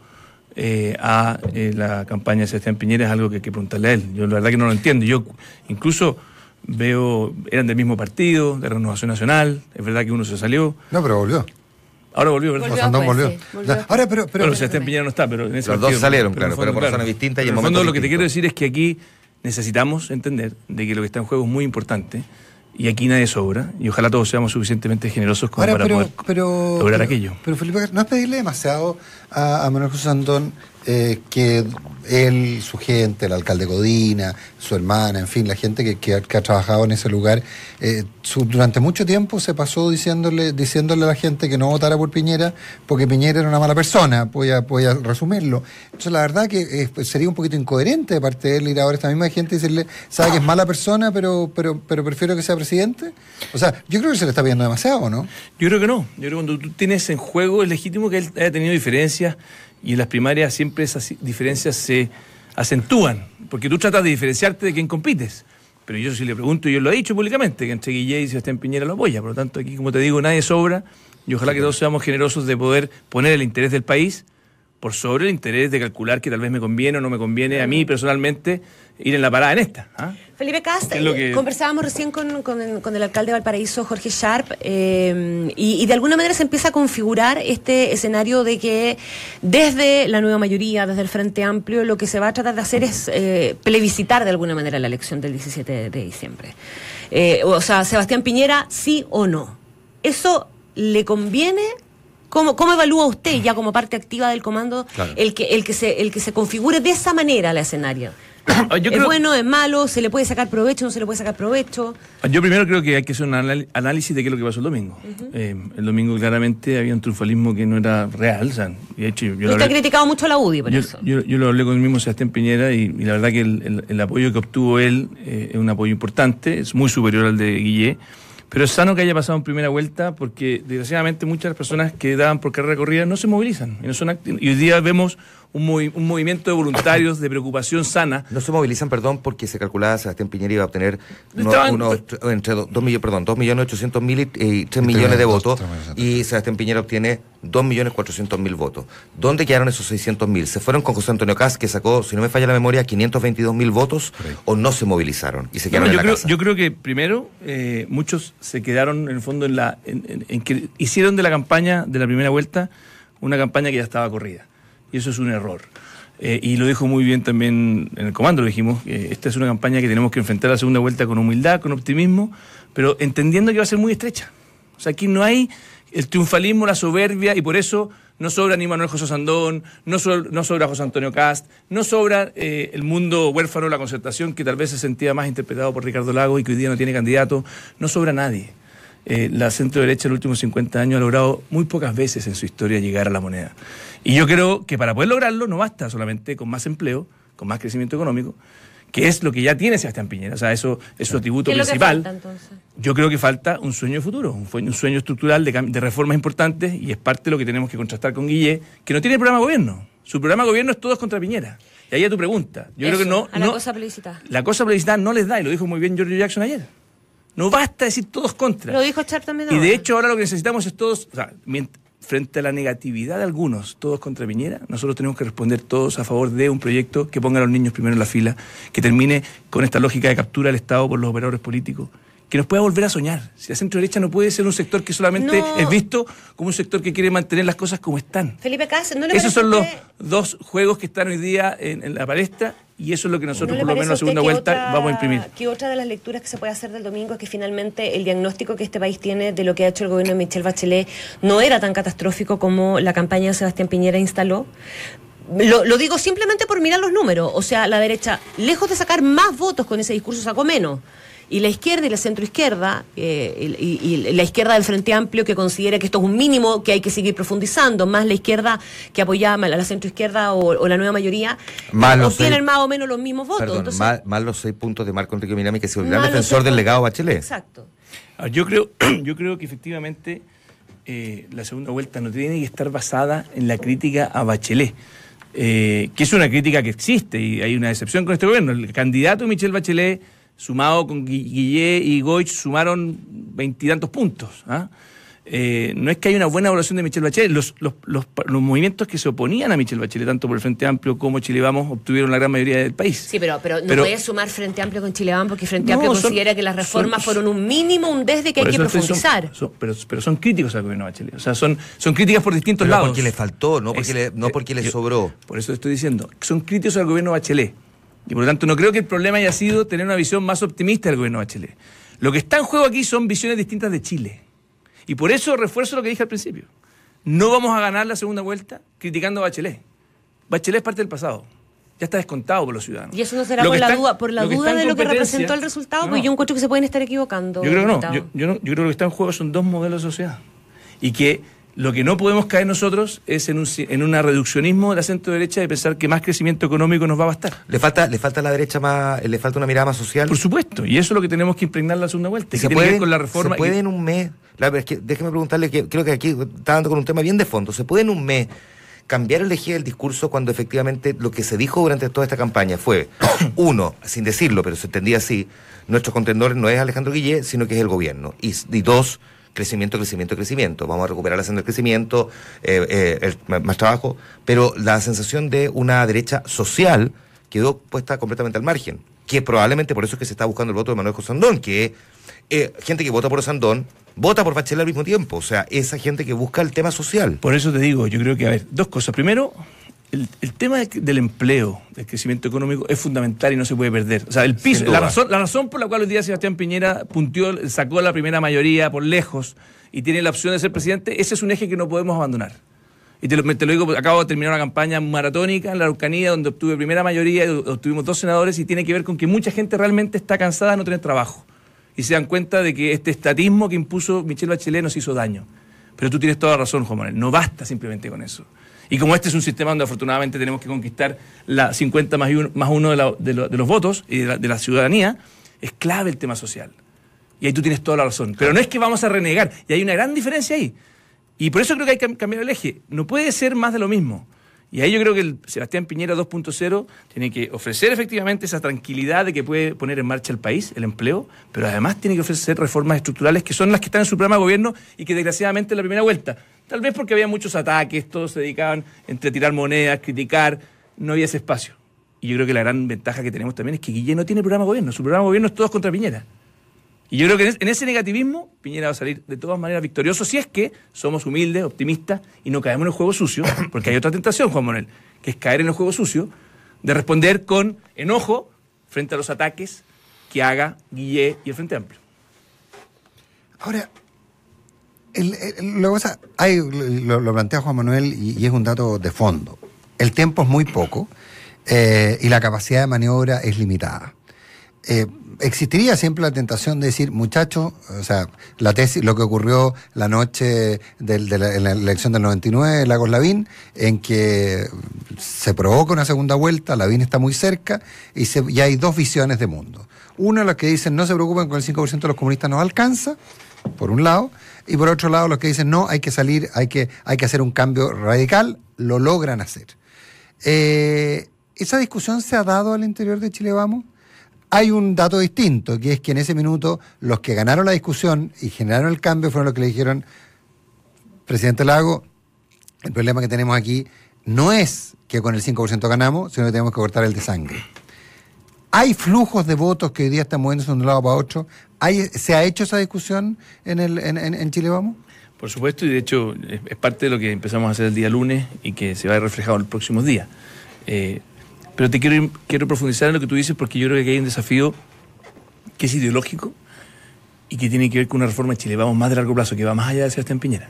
a la campaña de Sebastián Piñera es algo que hay que preguntarle a él. Yo la verdad que no lo entiendo. Yo incluso eran del mismo partido, de Renovación Nacional. Es verdad que uno se salió. No, pero volvió. Ahora volvió, ¿verdad? Volvió. Sandón pues, volvió. sí, volvió. Ahora, pero Bueno, Sebastián Piñera no está, pero en ese Los partido, dos salieron, claro, en el pero por razones distintas y en Pero en el fondo momentos lo que te quiero distintos. decir es que aquí necesitamos entender de que lo que está en juego es muy importante y aquí nadie sobra y ojalá todos seamos suficientemente generosos como Ahora, para poder lograr aquello. Pero Felipe, no es pedirle demasiado a Manuel José Sandón que él, su gente, el alcalde Godina, su hermana, en fin, la gente que ha trabajado en ese lugar, durante mucho tiempo se pasó diciéndole a la gente que no votara por Piñera porque Piñera era una mala persona, voy a resumirlo. Entonces la verdad que sería un poquito incoherente de parte de él ir ahora a esta misma gente y decirle, sabe que es mala persona, pero prefiero que sea presidente. O sea, yo creo que se le está pidiendo demasiado, ¿no? Yo creo que no. Yo creo que cuando tú tienes en juego es legítimo que él haya tenido diferencias y en las primarias siempre esas diferencias se acentúan, porque tú tratas de diferenciarte de quien compites. Pero yo sí le pregunto, y él lo ha dicho públicamente, que entre Guillé y Sebastián Piñera lo apoya. Por lo tanto, aquí, como te digo, nadie sobra y ojalá que todos seamos generosos de poder poner el interés del país por sobre el interés de calcular que tal vez me conviene o no me conviene a mí personalmente ir en la parada en esta. ¿Ah? Felipe Kast, que... conversábamos recién con el alcalde de Valparaíso, Jorge Sharp, y de alguna manera se empieza a configurar este escenario de que desde la nueva mayoría, desde el Frente Amplio, lo que se va a tratar de hacer es plebiscitar de alguna manera la elección del 17 de diciembre. O sea, Sebastián Piñera, sí o no. ¿Eso le conviene? ¿Cómo evalúa usted ya como parte activa del comando el que se configure de esa manera el escenario? ¿Es bueno, es malo? ¿Se le puede sacar provecho, no se le puede sacar provecho? Yo primero creo que hay que hacer un análisis de qué es lo que pasó el domingo. El domingo claramente había un triunfalismo que no era real. O sea, de hecho, usted ha criticado mucho a la UDI por eso. Yo lo hablé con el mismo Sebastián Piñera y la verdad que el apoyo que obtuvo él es un apoyo importante, es muy superior al de Guillé. Pero es sano que haya pasado en primera vuelta porque, desgraciadamente, muchas de las personas que daban por carrera corrida no se movilizan. Y hoy día vemos un movimiento de voluntarios de preocupación sana. No se movilizan, perdón, porque se calculaba Sebastián Piñera iba a obtener entre 2.800.000 y 3 millones de votos, y Sebastián Piñera obtiene 2.400.000 votos. ¿Dónde quedaron esos 600.000? ¿Se fueron con José Antonio Kast, que sacó, si no me falla la memoria, 522.000 votos, o no se movilizaron y se quedaron en la casa? Yo creo que primero muchos se quedaron en el fondo en que hicieron de la campaña de la primera vuelta una campaña que ya estaba corrida. Y eso es un error. Y lo dijo muy bien también en el comando, lo dijimos, esta es una campaña que tenemos que enfrentar a la segunda vuelta con humildad, con optimismo, pero entendiendo que va a ser muy estrecha. O sea, aquí no hay el triunfalismo, la soberbia, y por eso no sobra ni Manuel José Sandón, no sobra José Antonio Kast, no sobra el mundo huérfano de la Concertación, que tal vez se sentía más interpretado por Ricardo Lagos y que hoy día no tiene candidato. No sobra nadie. La centro-derecha en los últimos 50 años ha logrado muy pocas veces en su historia llegar a la moneda. Y yo creo que para poder lograrlo no basta solamente con más empleo, con más crecimiento económico, que es lo que ya tiene Sebastián Piñera. O sea, eso es su atributo principal. ¿Qué es lo que falta, entonces? Yo creo que falta un sueño de futuro, un sueño estructural de reformas importantes, y es parte de lo que tenemos que contrastar con Guillé, que no tiene programa de gobierno. Su programa de gobierno es Todos contra Piñera. Y ahí a tu pregunta. Yo creo que no. La cosa plebiscitada. La cosa plebiscitada no les da, y lo dijo muy bien Giorgio Jackson ayer. No basta decir todos contra. Lo dijo Sharp también. Y de hecho ahora lo que necesitamos es todos, o sea, frente a la negatividad de algunos, todos contra Piñera, nosotros tenemos que responder todos a favor de un proyecto que ponga a los niños primero en la fila, que termine con esta lógica de captura del Estado por los operadores políticos, que nos pueda volver a soñar. Si la centro-derecha no puede ser un sector que solamente es visto como un sector que quiere mantener las cosas como están. Felipe Kast, ¿no le Esos son los dos juegos que están hoy día en la palestra, y eso es lo que nosotros, por lo menos en la segunda vuelta, vamos a imprimir. Que otra de las lecturas que se puede hacer del domingo es que finalmente el diagnóstico que este país tiene de lo que ha hecho el gobierno de Michelle Bachelet no era tan catastrófico como la campaña de Sebastián Piñera instaló. Lo digo simplemente por mirar los números. O sea, la derecha, lejos de sacar más votos con ese discurso, sacó menos. Y la izquierda y la centroizquierda, y la izquierda del Frente Amplio, que considera que esto es un mínimo que hay que seguir profundizando, más la izquierda que apoyaba a la centroizquierda o la nueva mayoría, obtienen más o menos los mismos votos. Perdón, entonces, más los 6 puntos de Marco Enrique Minami, que es el gran defensor del legado Bachelet. Exacto. Yo creo que efectivamente la segunda vuelta no tiene que estar basada en la crítica a Bachelet, que es una crítica que existe, y hay una excepción con este gobierno. El candidato Michelle Bachelet, sumado con Guillé y Goich, sumaron 20 y tantos puntos. No es que haya una buena evaluación de Michelle Bachelet. Los movimientos que se oponían a Michelle Bachelet, tanto por el Frente Amplio como Chile Vamos, obtuvieron la gran mayoría del país. Sí, pero no puedes sumar Frente Amplio con Chile Vamos, porque Frente Amplio considera que las reformas fueron un mínimo, un desde que hay que profundizar. Pero son críticos al gobierno de Bachelet. O sea, son críticas por distintos lados. Porque le faltó, no porque le sobró. Por eso estoy diciendo, son críticos al gobierno de Bachelet. Y por lo tanto no creo que el problema haya sido tener una visión más optimista del gobierno de Bachelet. Lo que está en juego aquí son visiones distintas de Chile. Y por eso refuerzo lo que dije al principio. No vamos a ganar la segunda vuelta criticando a Bachelet. Bachelet es parte del pasado. Ya está descontado por los ciudadanos. Y eso no será por la duda de lo que representó el resultado, porque yo encuentro que se pueden estar equivocando. Yo creo que no. Yo creo que lo que está en juego son dos modelos de sociedad. Y que lo que no podemos caer nosotros es en un reduccionismo de la centro-derecha de pensar que más crecimiento económico nos va a bastar. ¿Le falta a la derecha le falta una mirada más social? Por supuesto, y eso es lo que tenemos que impregnar la segunda vuelta. ¿Se puede con la reforma? ¿Se puede en un mes? Es que déjeme preguntarle, que creo que aquí está dando con un tema bien de fondo. ¿Se puede en un mes cambiar el eje del discurso cuando efectivamente lo que se dijo durante toda esta campaña fue, uno, sin decirlo, pero se entendía así, nuestro contendor no es Alejandro Guillé, sino que es el gobierno? Y dos, crecimiento. Vamos a recuperar la senda del crecimiento, más trabajo, pero la sensación de una derecha social quedó puesta completamente al margen, que probablemente por eso es que se está buscando el voto de Manuel José Osandón, que gente que vota por Osandón vota por Bachelet al mismo tiempo, o sea, esa gente que busca el tema social. Por eso te digo, yo creo que, a ver, dos cosas. Primero, el tema del empleo, del crecimiento económico, es fundamental y no se puede perder. O sea, el piso, la razón por la cual hoy día Sebastián Piñera punteó, sacó la primera mayoría por lejos y tiene la opción de ser presidente, ese es un eje que no podemos abandonar. Y te lo digo, acabo de terminar una campaña maratónica en la Araucanía, donde obtuve primera mayoría, obtuvimos 2 senadores, y tiene que ver con que mucha gente realmente está cansada de no tener trabajo. Y se dan cuenta de que este estatismo que impuso Michelle Bachelet nos hizo daño. Pero tú tienes toda la razón, Juan Manuel, no basta simplemente con eso. Y como este es un sistema donde afortunadamente tenemos que conquistar la 50 más 1 de los votos y de la ciudadanía, es clave el tema social. Y ahí tú tienes toda la razón. Pero no es que vamos a renegar, y hay una gran diferencia ahí. Y por eso creo que hay que cambiar el eje. No puede ser más de lo mismo. Y ahí yo creo que el Sebastián Piñera 2.0 tiene que ofrecer efectivamente esa tranquilidad de que puede poner en marcha el país, el empleo, pero además tiene que ofrecer reformas estructurales que son las que están en su programa de gobierno y que desgraciadamente en la primera vuelta, tal vez porque había muchos ataques, todos se dedicaban entre tirar monedas, criticar, no había ese espacio. Y yo creo que la gran ventaja que tenemos también es que Guillén no tiene programa de gobierno, su programa de gobierno es todos contra Piñera. Y yo creo que en ese negativismo, Piñera va a salir de todas maneras victorioso si es que somos humildes, optimistas y no caemos en el juego sucio, porque hay otra tentación, Juan Manuel, que es caer en el juego sucio, de responder con enojo frente a los ataques que haga Guillén y el Frente Amplio. Ahora, lo plantea Juan Manuel y es un dato de fondo. El tiempo es muy poco y la capacidad de maniobra es limitada. Existiría siempre la tentación de decir, muchachos, o sea, la tesis, lo que ocurrió la noche en la elección del 99 Lagos Lavín, en que se provoca una segunda vuelta, Lavín está muy cerca y hay 2 visiones de mundo. Uno, los que dicen no se preocupen, con el 5% de los comunistas nos alcanza, por un lado, y por otro lado los que dicen no, hay que salir, hay que hacer un cambio radical, lo logran hacer. ¿Esa discusión se ha dado al interior de Chile Vamos? Hay un dato distinto, que es que en ese minuto los que ganaron la discusión y generaron el cambio fueron los que le dijeron, presidente Lago, el problema que tenemos aquí no es que con el 5% ganamos, sino que tenemos que cortar el de sangre. ¿Hay flujos de votos que hoy día están moviéndose de un lado para otro? ¿Se ha hecho esa discusión en Chile Vamos? Por supuesto, y de hecho es parte de lo que empezamos a hacer el día lunes y que se va a ver reflejado en los próximos días. Pero te quiero profundizar en lo que tú dices, porque yo creo que aquí hay un desafío que es ideológico y que tiene que ver con una reforma de Chile Vamos más de largo plazo, que va más allá de Sebastián Piñera,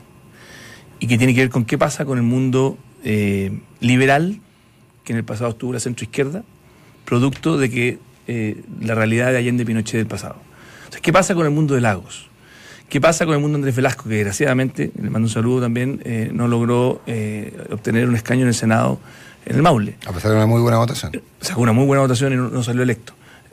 y que tiene que ver con qué pasa con el mundo liberal, que en el pasado estuvo la centroizquierda, producto de que la realidad de Allende Pinochet del pasado. Entonces, ¿qué pasa con el mundo de Lagos? ¿Qué pasa con el mundo de Andrés Velasco, que desgraciadamente, le mando un saludo también, no logró obtener un escaño en el Senado en el Maule? A pesar de una muy buena votación. Sacó una muy buena votación y no salió electo.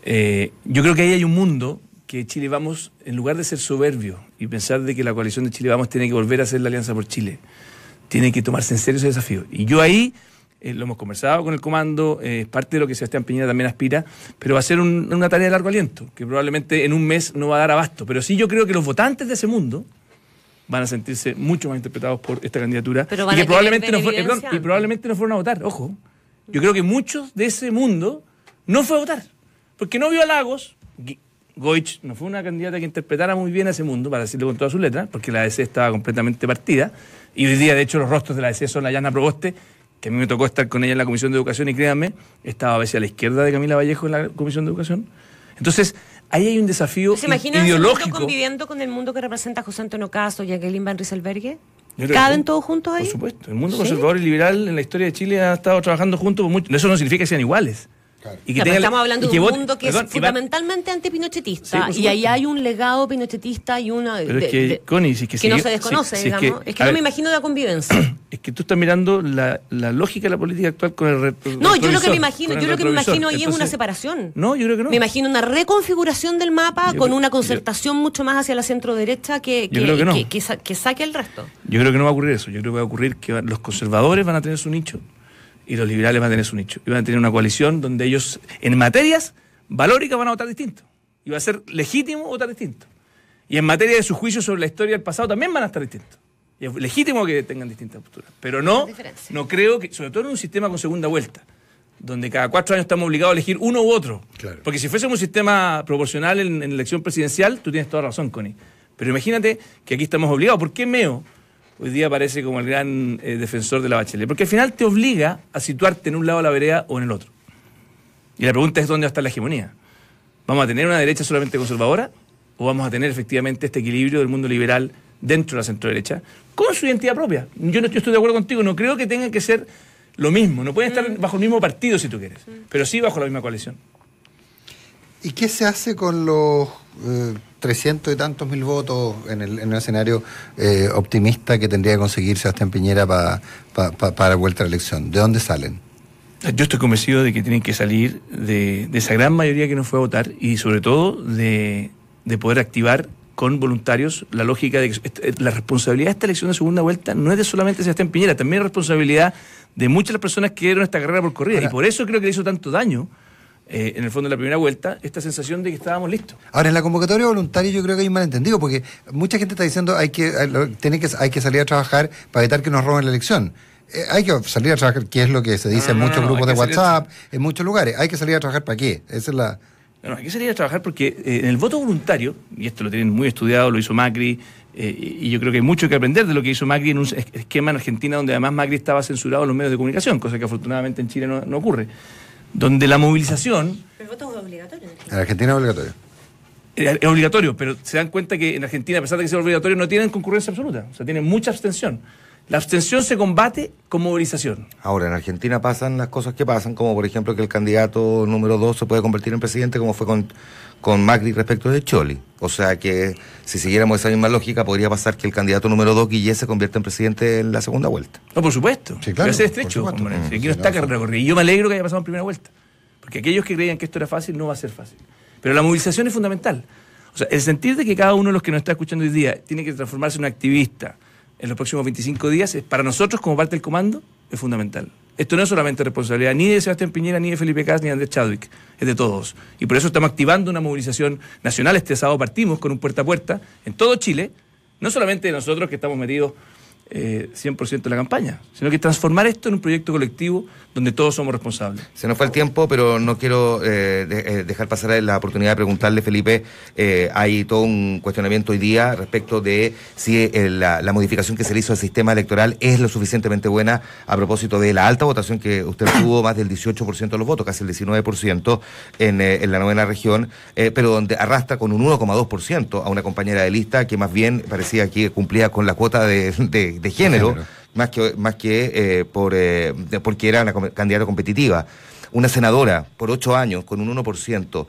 Yo creo que ahí hay un mundo que Chile Vamos, en lugar de ser soberbio y pensar de que la coalición de Chile Vamos tiene que volver a ser la Alianza por Chile, tiene que tomarse en serio ese desafío. Y yo ahí, lo hemos conversado con el comando, es parte de lo que Sebastián Piñera también aspira, pero va a ser una tarea de largo aliento, que probablemente en un mes no va a dar abasto. Pero sí yo creo que los votantes de ese mundo van a sentirse mucho más interpretados por esta candidatura y que probablemente no fueron a votar. Ojo, yo creo que muchos de ese mundo no fue a votar, porque no vio a Lagos. Goich no fue una candidata que interpretara muy bien a ese mundo, para decirlo con todas sus letras, porque la ADC estaba completamente partida, y hoy día de hecho los rostros de la ADC son la Yana Proboste, que a mí me tocó estar con ella en la Comisión de Educación, y créanme, estaba a veces a la izquierda de Camila Vallejo en la Comisión de Educación. Entonces, ahí hay un desafío ideológico. ¿Se imagina conviviendo con el mundo que representa José Antonio Castro y Jacqueline Van Rieselberghe? ¿Caben todos juntos ahí? Por supuesto. El mundo conservador y liberal en la historia de Chile ha estado trabajando juntos por mucho. Eso no significa que sean iguales. Claro. Estamos hablando de un mundo que es fundamentalmente antipinochetista, sí, y ahí hay un legado pinochetista y una Connie, que no se desconoce, digamos. Es que no me imagino la convivencia. Es que tú estás mirando la lógica de la política actual con el No, yo lo que me imagino ahí es una separación. No, yo creo que no. Me imagino una reconfiguración del mapa con una concertación mucho más hacia la centro derecha que saque el resto. Yo creo que no va a ocurrir eso. Yo creo que va a ocurrir que los conservadores van a tener su nicho y los liberales van a tener su nicho. Y van a tener una coalición donde ellos, en materias valóricas, van a votar distinto. Y va a ser legítimo votar distinto. Y en materia de su juicio sobre la historia del pasado también van a estar distintos. Y es legítimo que tengan distintas posturas. Pero no creo que, sobre todo en un sistema con segunda vuelta, donde cada 4 años estamos obligados a elegir uno u otro. Claro. Porque si fuésemos un sistema proporcional en elección presidencial, tú tienes toda razón, Connie. Pero imagínate que aquí estamos obligados. ¿Por qué Meo hoy día aparece como el gran defensor de la Bachelet? Porque al final te obliga a situarte en un lado de la vereda o en el otro. Y la pregunta es dónde va a estar la hegemonía. ¿Vamos a tener una derecha solamente conservadora? ¿O vamos a tener efectivamente este equilibrio del mundo liberal dentro de la centroderecha con su identidad propia? Yo estoy de acuerdo contigo, no creo que tengan que ser lo mismo, no pueden estar bajo el mismo partido si tú quieres, pero sí bajo la misma coalición. ¿Y qué se hace con los 300 y tantos mil votos en el escenario optimista que tendría que conseguir Sebastián Piñera para la vuelta a la elección? ¿De dónde salen? Yo estoy convencido de que tienen que salir de esa gran mayoría que no fue a votar y sobre todo de poder activar con voluntarios la lógica de que la responsabilidad de esta elección de segunda vuelta no es de solamente Sebastián Piñera, también es responsabilidad de muchas de las personas que dieron esta carrera por corrida. Ahora, y por eso creo que le hizo tanto daño, en el fondo de la primera vuelta, esta sensación de que estábamos listos. Ahora, en la convocatoria voluntaria yo creo que hay un malentendido, porque mucha gente está diciendo hay que salir a trabajar para evitar que nos roben la elección. Hay que salir a trabajar, que es lo que se dice en muchos grupos de WhatsApp, en muchos lugares. Hay que salir a trabajar para qué. Esa es la... No, hay que salir a trabajar porque en el voto voluntario, y esto lo tienen muy estudiado, lo hizo Macri, y yo creo que hay mucho que aprender de lo que hizo Macri en un esquema en Argentina donde además Macri estaba censurado en los medios de comunicación, cosa que afortunadamente en Chile no ocurre. Donde la movilización... El voto es obligatorio. En Argentina es obligatorio. Es obligatorio, pero se dan cuenta que en Argentina, a pesar de que sea obligatorio, no tienen concurrencia absoluta, o sea, tienen mucha abstención. La abstención se combate con movilización. Ahora, en Argentina pasan las cosas que pasan, como por ejemplo que el candidato número 2 se puede convertir en presidente, como fue con Macri respecto de Scioli. O sea que si siguiéramos esa misma lógica, podría pasar que el candidato número 2, Guillé, se convierta en presidente en la segunda vuelta. No, por supuesto. Sí, claro. Va a ser estrecho. Hombre. Aquí no está carrera corrida. Y yo me alegro que haya pasado en primera vuelta. Porque aquellos que creían que esto era fácil, no va a ser fácil. Pero la movilización es fundamental. O sea, el sentir de que cada uno de los que nos está escuchando hoy día tiene que transformarse en un activista en los próximos 25 días, para nosotros, como parte del comando, es fundamental. Esto no es solamente responsabilidad ni de Sebastián Piñera, ni de Felipe Kast, ni de Andrés Chadwick, es de todos. Y por eso estamos activando una movilización nacional. Este sábado partimos con un puerta a puerta en todo Chile, no solamente de nosotros que estamos metidos 100% en la campaña, sino que transformar esto en un proyecto colectivo donde todos somos responsables. Se nos fue el tiempo, pero no quiero dejar pasar la oportunidad de preguntarle, Felipe, hay todo un cuestionamiento hoy día respecto de si la modificación que se le hizo al sistema electoral es lo suficientemente buena a propósito de la alta votación que usted tuvo, más del 18% de los votos, casi el 19% en la 9ª región, pero donde arrastra con un 1,2% a una compañera de lista que más bien parecía que cumplía con la cuota de género, más que porque era una candidata competitiva. Una senadora por 8 años con un 1%.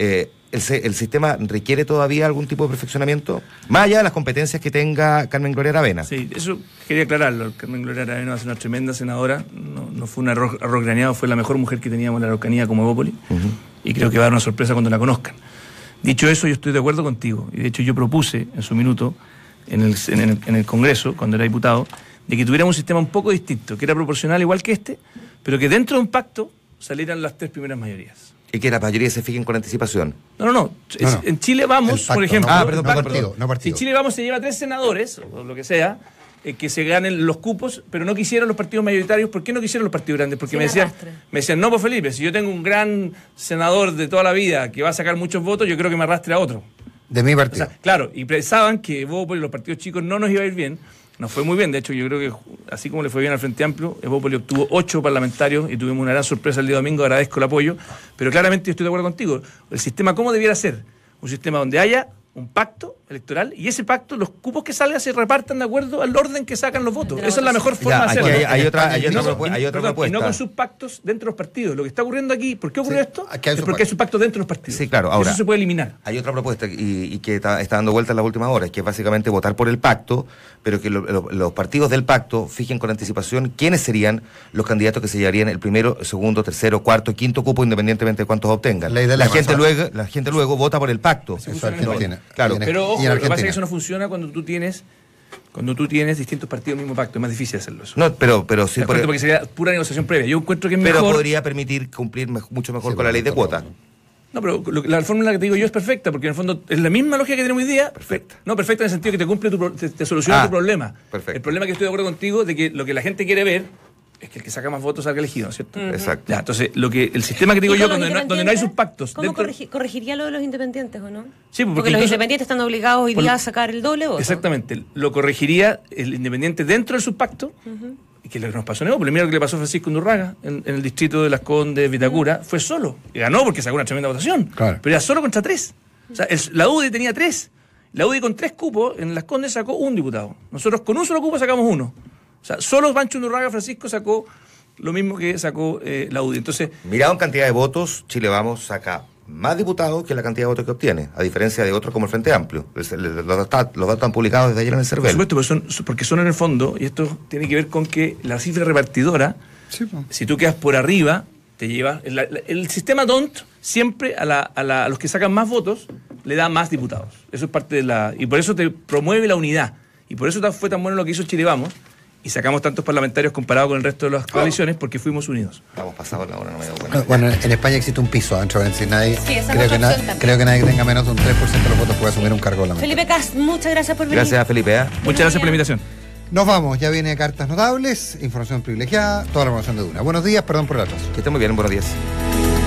¿El sistema requiere todavía algún tipo de perfeccionamiento? Más allá de las competencias que tenga Carmen Gloria Aravena. Sí, eso quería aclararlo. Carmen Gloria Aravena va a ser una tremenda senadora. No fue un arroz graneado, fue la mejor mujer que teníamos en la Araucanía como Evópolis. Y creo que va a dar una sorpresa cuando la conozcan. Dicho eso, yo estoy de acuerdo contigo. Y de hecho yo propuse en su minuto en el Congreso, cuando era diputado, de que tuviéramos un sistema un poco distinto, que era proporcional igual que este, pero que dentro de un pacto salieran las 3 primeras mayorías. Y que las mayorías se fijen con anticipación. No. En Chile Vamos, pacto, por ejemplo... no partido. Si Chile Vamos se lleva 3 senadores, o lo que sea, que se ganen los cupos, pero no quisieron los partidos mayoritarios. ¿Por qué no quisieron los partidos grandes? Porque me decían, no, pues Felipe, si yo tengo un gran senador de toda la vida que va a sacar muchos votos, yo creo que me arrastre a otro. De mi partido. O sea, claro, y pensaban que Evópolis y los partidos chicos no nos iba a ir bien. Nos fue muy bien, de hecho yo creo que así como le fue bien al Frente Amplio, Evópolis obtuvo 8 parlamentarios y tuvimos una gran sorpresa el día domingo, agradezco el apoyo, pero claramente yo estoy de acuerdo contigo. El sistema, ¿cómo debiera ser? Un sistema donde haya un pacto electoral y ese pacto, los cupos que salgan se repartan de acuerdo al orden que sacan los votos. Esa es la mejor forma de hacerlo. Hay otra propuesta. Y no con sus pactos dentro de los partidos. Lo que está ocurriendo aquí, ¿por qué ocurrió esto? Es porque hay sus pactos dentro de los partidos. Sí, claro. Ahora, eso se puede eliminar. Hay otra propuesta y que está dando vueltas en las últimas horas, que es básicamente votar por el pacto, pero que los partidos del pacto fijen con anticipación quiénes serían los candidatos que se llevarían el primero, segundo, tercero, cuarto y quinto cupo, independientemente de cuántos obtengan. La gente luego vota por el pacto. Eso Argentina. Claro. Pero ojo, lo que pasa es que eso no funciona cuando tú tienes distintos partidos del mismo pacto. Es más difícil hacerlo eso. No, pero sí. Porque sería pura negociación previa. Yo encuentro que es mejor. Pero podría permitir cumplir mucho mejor con la ley de cuotas. No, pero la fórmula que te digo yo es perfecta, porque en el fondo es la misma lógica que tenemos hoy día. Perfecta. No, perfecta en el sentido que te cumple te soluciona tu problema. Perfecto. El problema que estoy de acuerdo contigo de que lo que la gente quiere ver es que el que saca más votos salga elegido, ¿cierto? Exacto. Ya, entonces, el sistema que digo yo, donde no hay sus pactos. ¿Cómo corregiría lo de los independientes o no? Sí, porque los independientes están obligados hoy día a sacar el doble voto. Exactamente. Lo corregiría el independiente dentro del subpacto, y que lo que nos pasó en Evópolis. Mira lo que le pasó a Francisco Undurraga en el distrito de Las Condes, Vitacura. Fue solo. Y ganó porque sacó una tremenda votación. Claro. Pero era solo contra 3. O sea, la UDI tenía 3. La UDI con 3 cupos en Las Condes sacó 1 diputado. Nosotros con un solo cupo sacamos 1. O sea, solo Pancho Undurraga Francisco sacó lo mismo que sacó la UDI. Entonces, mirado en cantidad de votos, Chile Vamos saca más diputados que la cantidad de votos que obtiene, a diferencia de otros como el Frente Amplio. Los datos están publicados desde ayer en el CERVEL. por supuesto, porque son en el fondo, y esto tiene que ver con que la cifra repartidora, si tú quedas por arriba, te lleva... El sistema DONT siempre a los que sacan más votos le da más diputados. Eso es parte de la... Y por eso te promueve la unidad. Y por eso fue tan bueno lo que hizo Chile Vamos. Y sacamos tantos parlamentarios comparado con el resto de las coaliciones porque fuimos unidos. Estamos pasados la hora, no me doy cuenta. Bueno, en España existe un piso, dentro de nadie. Sí, esa creo, es que otra opción también. creo que nadie que tenga menos de un 3% de los votos puede asumir un cargo parlamentario. Felipe Cast, muchas gracias por venir. Gracias, Felipe. Muchas gracias por la invitación. Nos vamos, ya viene Cartas Notables, información privilegiada, toda la información de Duna. Buenos días, perdón por el atraso. Que esté muy bien, buenos días.